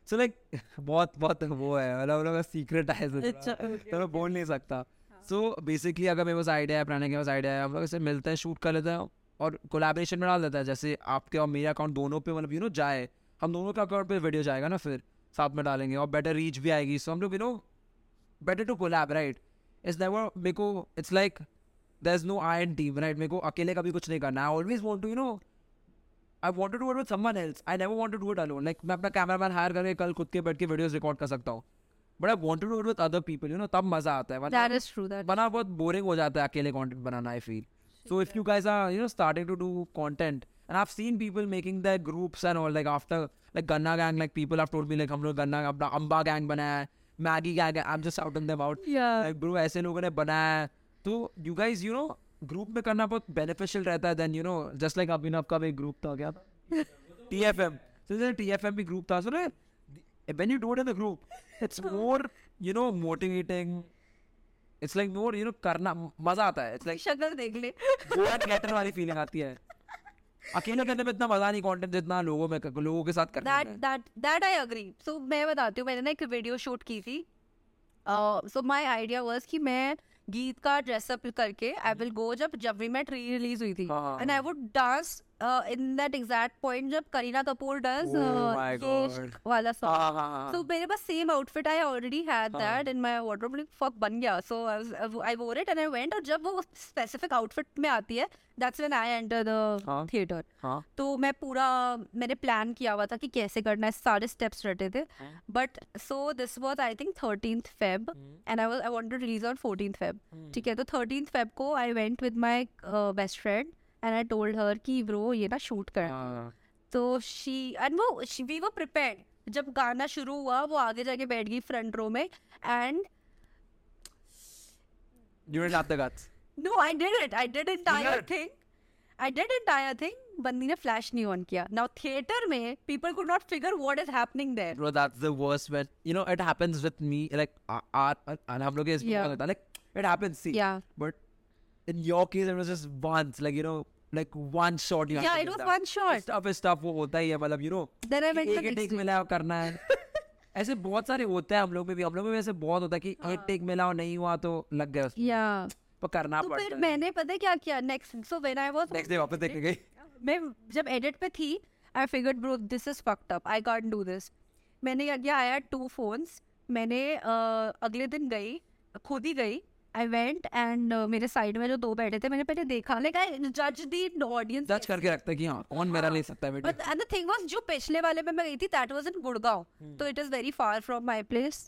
सो लाइक बहुत बहुत वो है, मतलब उन लोगों का सीक्रेट है तो मैं बोल नहीं सकता. सो बेसिकली अगर मेरे पास आइडिया है, प्लानिंग के पास आइडिया है, हम लोग ऐसे मिलते हैं, शूट कर लेते हैं और कोलैबोरेशन में डाल देता है. जैसे आपके और मेरे अकाउंट दोनों पे मतलब जाए, हम दोनों के अकाउंट पे वीडियो जाएगा ना, फिर साथ में डालेंगे और बेटर रीच भी आएगी. सो हम लोग better to collab, right. It's never मेरे को, it's like there is no I and team, right. मेरे को अकेले कभी कुछ नहीं करना. I always want to I want to do it with someone else. I never want to do it alone. Like मैं अपना कैमरामैन हायर करके कल खुद के बैठ के वीडियोस रिकॉर्ड कर सकता हूँ, but I want to do it with other people, तब मजा आता है. That is true. वरना बहुत बोरिंग हो जाता है अकेले कंटेंट बनाना, I feel. So if you guys are starting to do content, and I've seen people making their groups and all, like after like Ganna gang, like people have told me like हम लोग Ganna अपना Amba gang बनाया है, Maggie gang, I'm just shouting them out. Yeah. Like bro ऐसे लोगों ने बनाया है, तो you guys ग्रुप में करना बहुत बेनिफिशियल रहता है. देन जस्ट लाइक अभिनव का भी ग्रुप था, क्या था, TFM. So TFM भी ग्रुप था. So when you do it in the group, it's more motivating. It's like more करना मजा आता है. It's like शक्ल देख ले. go and get वाली फीलिंग आती है. अकेले करने में इतना मजा नहीं कंटेंट जितना लोगों के साथ करने में. That I agree. So मैं बताती हूँ, मैंने ना एक वीडियो शूट की थी. So my idea was कि मैं गीत का ड्रेसअप करके आई विल गो, जब वी मेट री-रिलीज हुई थी, and I would dance in that exact point जब करीना कपूर डज वाला सॉन्ग. सो मेरे पास same outfit, I already had that in my wardrobe. Fuck बन गया. सो आई वोर इट एंड आई वेंट. और जब वो स्पेसिफिक आउटफिट में आती है, that's when I enter the theatre. तो मैंने प्लान किया हुआ था कि कैसे करना है, सारे स्टेप्स रटे थे. But so this was I think 13th Feb and I wanted to release on 14th Feb. ठीक है, तो 13th Feb को I went with my best friend and I told her कि ब्रो ये ना शूट करना. तो वी वर प्रिपेयर्ड. जब गाना शुरू हुआ, वो आगे जाके बैठ गई फ्रंट रो में, and you didn't have the guts. No, I did it. I did entire thing. बंदी ने फ्लैश नहीं ऑन किया. Now theater में people could not figure what is happening there. Bro, that's the worst when it happens with me, like and हम लोग के इसमें होता है, like it happens, see. Yeah. But in your case it was just once, like like one shot you have Yeah, to it get was that. one shot. Stuff वो होता ही है, मतलब Then I went the एक next take day. मिला करना है. ऐसे बहुत सारे होते हैं हम लोग में भी ऐसे बहुत होता है कि एक टेक मिला और नहीं हुआ तो लग गया उसमें. Yeah. पर करना तो पड़ता फिर है. मैंने पता है क्या किया next. So when I was next day वापस देखने गई. मैं जब एडिट पे थी, I figured bro this is fucked up, I can't do this. मैंने क्या किया, आई हैड 2 phones. मैंने अगले दिन गई, खुद ही गई. आई वेंट एंड मेरे साइड में जो 2 बैठे थे, मैंने पहले देखा, लाइक आई जज द ऑडियंस. जज करके रखता है कि हाँ कौन मेरा ले सकता है video. But and the thing was, जो पिछले वाले में मैं गई थी, दैट वाज इन गुड़गांव. तो it is very far from my place.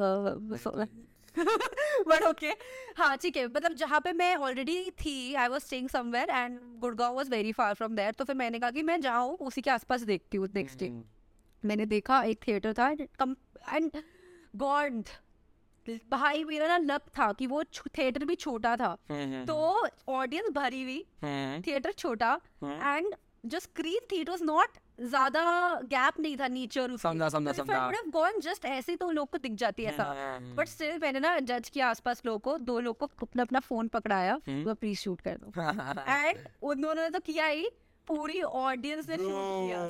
But okay, हाँ ठीक है. मतलब जहाँ पे मैं ऑलरेडी थी, I was staying somewhere and Gurgaon was very far from there. तो फिर मैंने कहा कि मैं जाऊँ उसी के आसपास देखती हूँ नेक्स्ट डे. मैंने देखा एक थिएटर था एंड गॉड भाई, मेरा ना लक था कि वो थिएटर भी छोटा था. तो ऑडियंस भरी हुई, थिएटर छोटा, एंड जो स्क्रीन थी इट वाज नॉट ज्यादा गैप नहीं था नीचे और ऊपर. समझा गॉन जस्ट ऐसे तो लोग को दिख जाती है ऐसा. बट स्टिल मैंने ना जज किया आसपास लोगों को, 2 लोग को अपना फोन पकड़ाया, तो प्लीज शूट कर दो. एंड उन दोनों ने तो किया ही, पूरी ऑडियंस ने शूट किया.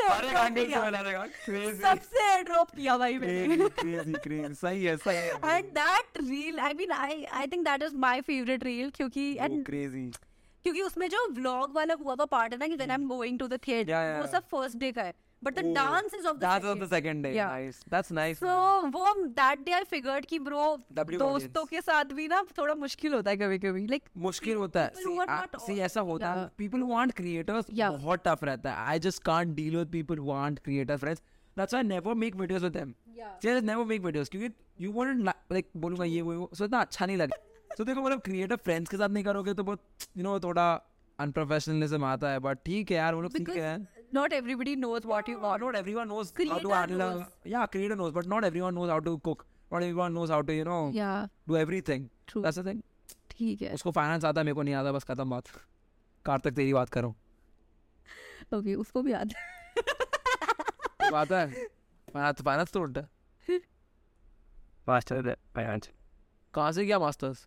सबसे ड्रॉप किया भाई मैंने. क्रेजी. सही है. And that reel, I mean I think that is my favourite reel. क्योंकि उसमें जो व्लॉग वाला हुआ था पार्ट है ना, कि when I am going to the theatre, वो सब फर्स्ट डे का है, but the dance is of the second day. Nice, that's nice. So वो दैट डे आई फिगर्ड कि ब्रो दोस्तों के साथ भी ना थोड़ा मुश्किल होता है कभी-कभी, लाइक मुश्किल होता है. सी ऐसा होता है, पीपल हु आरंट क्रिएटर्स बहुत टफ रहता है. I just can't deal with people who aren't creator friends. That's why I never make videos with them. Just never make videos, क्योंकि यू वांट लाइक बोलूंगा ये वो, सो इतना अच्छा नहीं लगे. तो देखो, मतलब क्रिएटर फ्रेंड्स के साथ नहीं करोगे तो बहुत थोड़ा अनप्रोफेशनलिज्म आता है. बट ठीक है यार, वो लोग सीख गए हैं. Not everybody knows what you want. Not everyone knows how to handle. Yeah, creator knows, but not everyone knows how to cook. Not everyone knows how to do everything. True. That's the thing. ठीक है. उसको finance आता है, मेरे को नहीं आता, बस खत्म बात. कार्तिक तेरी बात करो. Okay, उसको भी आता है. बात है. फाइनेंस तो उल्टा. मास्टर है फाइनेंस. कहाँ से किया मास्टर्स?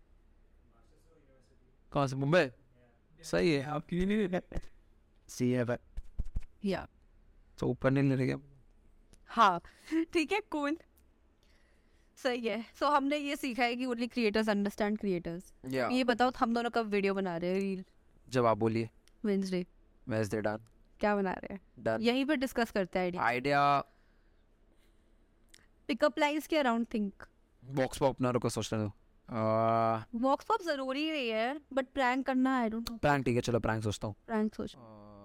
कहाँ से? मुंबई. सही है. आपकी नहीं सी है भाई. या तो ऊपर नहीं ले गया. हाँ ठीक है, कूल, सही है। सो हमने ये सीखा है कि ओनली क्रिएटर्स अंडरस्टैंड क्रिएटर्स। ये बताओ हम दोनों कब वीडियो बना रहे हैं? रील जब आप बोलिए। Wednesday done. क्या बना रहे हैं? डन। यहीं पे डिस्कस करते हैं आइडिया पिकअप लाइंस के अराउंड थिंक। बॉक्स पॉप ना, रुको सोचने दो। वॉक्स पॉप जरूरी नहीं है बट प्रैंक करना, आई डोंट नो। प्रैंक ठीक है, चलो प्रैंक सोचता हूँ। प्रैंक सोच।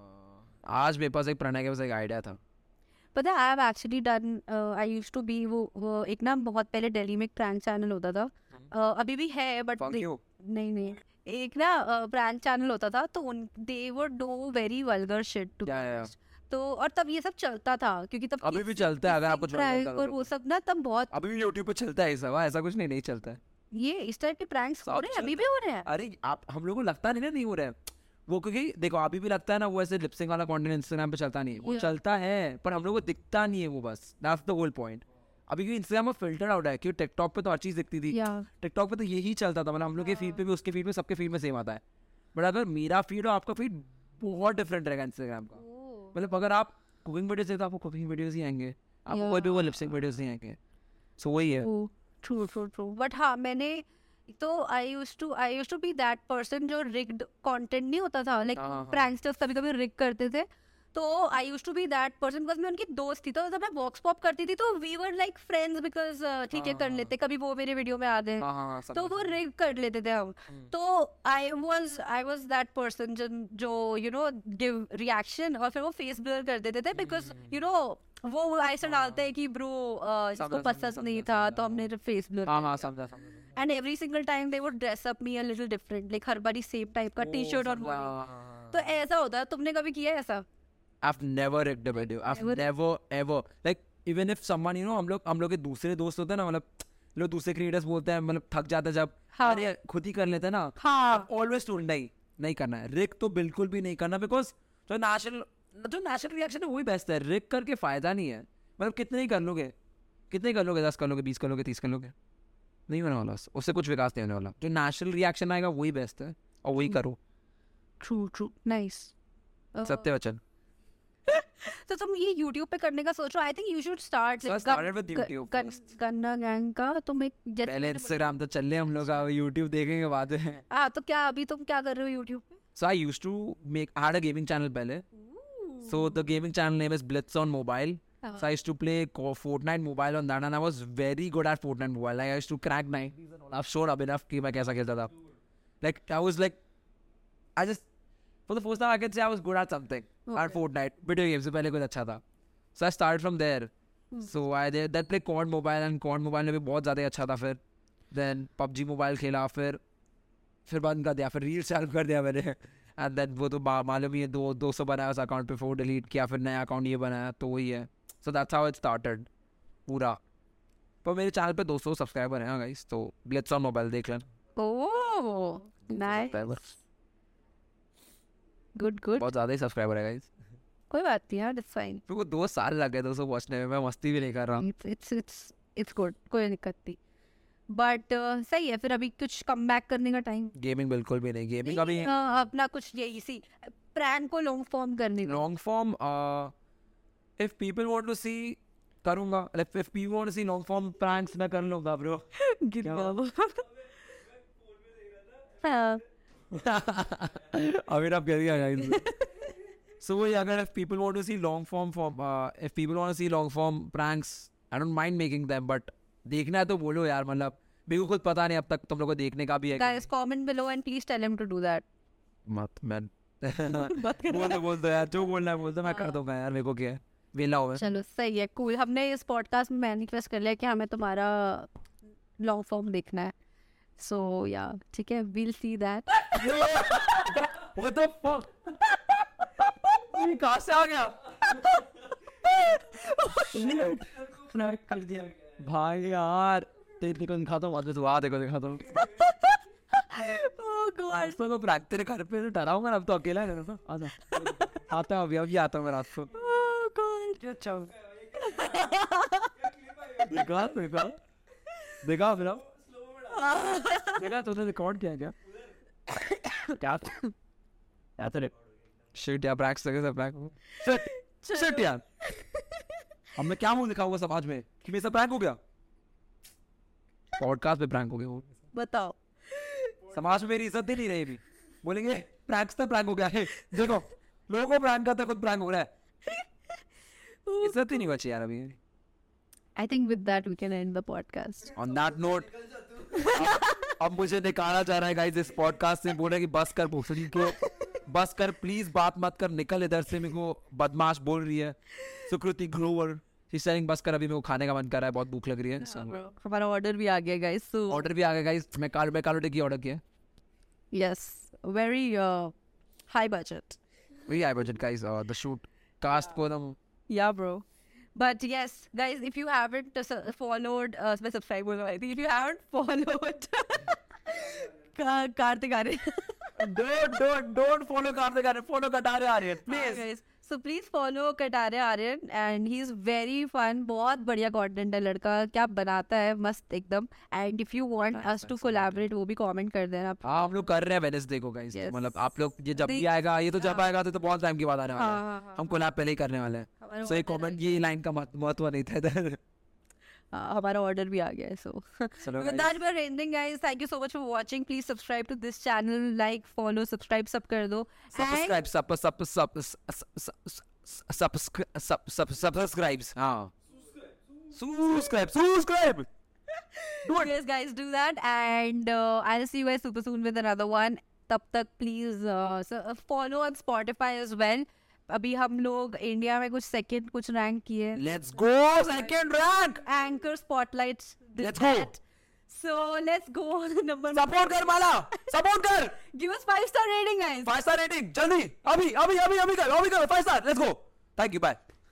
आज मेरे पास एक प्रणय के पास एक आइडिया था। पता है I have actually done, I used to be वो एक ना बहुत पहले दिल्ली में एक प्रैंक चैनल होता था, अभी भी है बट नहीं एक ना प्रैंक चैनल होता था, तो they would do very vulgar shit too, तो और तब ये सब चलता था क्योंकि तब अभी भी चलता है, अगर आपको प्रैंक और वो सब ना तब बहुत, अभी भी YouTube पे चलता है सब, ऐसा कुछ नहीं चलता है। ये इस टाइप के प्रैंक्स हो रहे हैं, अभी भी हो रहे हैं। अरे आप हम लोगों को लगता नहीं ना नहीं हो रहा है वो, क्योंकि देखो अभी भी लगता है ना वो ऐसे लिपसिंग वाला कंटेंट इंस्टाग्राम पे चलता नहीं है, वो चलता है पर हम लोगों को दिखता नहीं है वो, बस दैट्स द होल पॉइंट। अभी क्योंकि इंस्टाग्राम में फिल्टर आउट है, क्योंकि टिकटॉक पे तो हर चीज दिखती थी, टिकटॉक पे तो यही चलता था, मतलब हम लोग के फीड पे भी उसके फीड में सबके फीड में सेम आता है। बट अगर मेरा फीड और आपका फीड बहुत डिफरेंट रहेगा इंस्टाग्राम का, मतलब अगर आप कुकिंग वीडियोस है तो आपको कुकिंग वीडियोस ही आएंगे, आपको कोई भी वो लिपसिंग वीडियोस नहीं आएंगे। सो वही है। ट्रू बट हाँ मैंने तो I used to be that person जो रिग्ड कंटेंट नहीं होता था, लाइक प्रैंकस्टर्स कभी रिग करते थे, तो I used to be that person because मैं उनकी दोस्त थी, तो जब मैं वॉक्स पॉप करती थी तो we were like friends because ठीक है कर लेते, कभी वो मेरे वीडियो में आ गए तो वो रिग कर लेते थे हम, तो आई वाज दैट पर्सन जो यू नो गिव रिएक्शन और फिर वो फेस ब्लर कर देते थे बिकॉज यू नो वो ऐसा डालते हैं कि ब्रो इसको पसंद नहीं था तो हमने face blur, and every single time they would dress up me a little different, like हर बारी सेम टाइप का टी शर्ट और तो ऐसा होता है। तुमने कभी किया है ऐसा? I've never rigged a video. I've never ever like even if someone you know हम लोग के दूसरे दोस्त होते हैं ना, मतलब लोग दूसरे क्रिएटर्स बोलते हैं, मतलब थक जाते हैं जब अरे खुद ही कर लेते हैं ना, ऑलवेज टोल्ड नहीं करना है रिग, तो बिल्कुल भी नहीं करना, बिकॉज जो नेचुरल रिएक्शन है वही बेस्ट है, रिग करके फायदा नहीं है, मतलब कितने ही कर लोगे 10 कर लोगे 20 कर लोगे 30 कर लोगे, नहीं होने वाला, उससे कुछ विकास नहीं होने वाला, जो नेचुरल रिएक्शन आएगा वही बेस्ट है और वही करो। ट्रू नाइस सत्य वचन। तो तुम ये YouTube पे करने का सोच रहे हो? I think you should start गन्ना गैंग का। तुम एक पहले Instagram तो चल ले हम लोग, YouTube देखेंगे बाद में। तो क्या अभी तुम क्या कर रहे हो YouTube पे? So I used to I had a gaming channel पहले, so the gaming channel name is Blitz on Mobile. So I used to play Fortnite Mobile on that and I was very good at Fortnite Mobile. Like I used to crack 90s and all. I've shown up enough कि मैं कैसा खेलता था. Like I was like, I just for the first time I can say I was good at something. At Fortnite, video games से पहले कुछ अच्छा था. So I started from there. So I did that play COD Mobile and COD Mobile में भी बहुत ज़्यादा अच्छा था फिर. Then PUBG Mobile खेला फिर बंद कर दिया, फिर रील चालू कर दिया मैंने. And then वो तो मालूम ही है 200 बनाया उस अकाउंट पे, 4 डिलीट किया, फिर नया अकाउंट ये बनाया, तो वही है. So that's how it started पूरा. पर मेरे चैनल पे 200 सब्सक्राइबर हैं गाइस, तो Blitz on Mobile देख लेना. ओह नाइस, गुड बहुत ज़्यादा ही सब्सक्राइबर है गाइस. कोई बात नहीं यार, इट्स फाइन. मेरे को 2 साल लग गए 200 पहुंचने में, मैं मस्ती भी नहीं कर रहा. इट्स गुड, कोई दिक्कत नहीं. बट सही है. फिर अभी कुछ कम बैक करने का टाइम? गेमिंग बिल्कुल भी नहीं. गेमिंग अभी अपना कुछ ये इसी प्रैंक को लॉन्ग फॉर्म करने का. Long form if people want to see करूंगा. If people want to see long form pranks मैं कर लूंगा ब्रो. अभी आप कह दिया गाइस. So अगर if people want to see long form if people want to see long form pranks, I don't mind making them, but देखना है तो बोलो यार, मतलब मेरे को खुद पता नहीं अब तक तुम लोगों को देखने का भी है. Guys, comment below and please tell him to do that. मत मैं बोल दो यार, जो बोलना है बोल दो, मैं कर दूंगा यार, मेरे को क्या है, वेला हो. चलो सही है, कूल. हमने इस पॉडकास्ट में मैनिफेस्ट कर लिया कि हमें तुम्हारा लॉन्ग फॉर्म देखना है. So yeah, ठीक है, we'll see that. What the fuck? ये कहाँ से आ गया? कर दिया भाई यार. देखो दिखाता हूँ, दिखाता हूँ. Oh God. तो प्रैंक तेरे घर पे तो डराऊंगा, अब तो अकेला है ना. आजा आता हूँ, अभी आता हूँ मैं रात को. Oh God. अच्छा देखा फिर देखा तूने रिकॉर्ड किया क्या? क्या तो शिट यार, प्रैंक्स लगे सब प्रैंक. शिट यार. अब मैं क्या मुंह दिखाऊंगा समाज में कि मेरे साथ प्रैंक हो गया? पॉडकास्ट पे प्रैंक हो गया वो। बताओ। समाज में मेरी इज्जत ही नहीं रही अभी। बोलेंगे प्रैंक हो गया है, देखो लोगों को प्रैंक करता है, खुद प्रैंक हो रहा है। इज्जत ही नहीं बची यार अभी। I think with that we can end the podcast. On that note, अब मुझे निकाला जा रहा है गाइस इस पॉडकास्ट से। बोल रहे कि बस कर भोसड़ी को, बस कर प्लीज, बात मत कर, निकल इधर से, मेरे को बदमाश बोल रही है सुकृति ग्रोवर। She's saying बस कर, अभी मेरे को खाने का मन कर रहा है, बहुत भूख लग रही है। हमारा ऑर्डर भी आ गया गाइस। So ऑर्डर भी आ गया गाइस। मैं कालोटे की ऑर्डर किया। yes, very high budget. वही I budget guys, the shoot cost को एकदम। Yeah, bro. But yes, guys, if you haven't followed, मैं subscribe बोल रहा थी, if you haven't followed Kartik Aaryan, don't follow Kartik Aaryan, follow Katare Aryan please. guys, so please follow Katare Aryan and he is very fun. बहुत बढ़िया content है लड़का, क्या बनाता है मस्त एकदम। And if you want us to collaborate, वो भी comment कर देना। हाँ, हम लोग कर रहे हैं वेडनेसडे को गाइस। Yes. मतलब आप लोग ये जब भी आएगा, ये तो जब आएगा तो बहुत टाइम के बाद आने वाला है। हम कोलैब पहले ही करने वाले हैं। सो ये कमेंट, ये लाइन का महत्व नहीं था इधर। हमारा ऑर्डर भी आ गया है। So with that we are ending guys. Thank you so much for watching. Please subscribe to this channel, like, follow, subscribe सब कर दो। subscribe हाँ, subscribe Yes guys, do that and I'll see you guys super soon with another one. तब तक please follow on Spotify as well. अभी हम लोग India में कुछ सेकंड कुछ रैंक किए। let's go second rank, Anchor Spotlight, let's go, so let's go number support कर माला, support कर, give us 5-star rating guys, 5 star rating जल्दी, अभी कर 5 star, let's go, thank you, bye.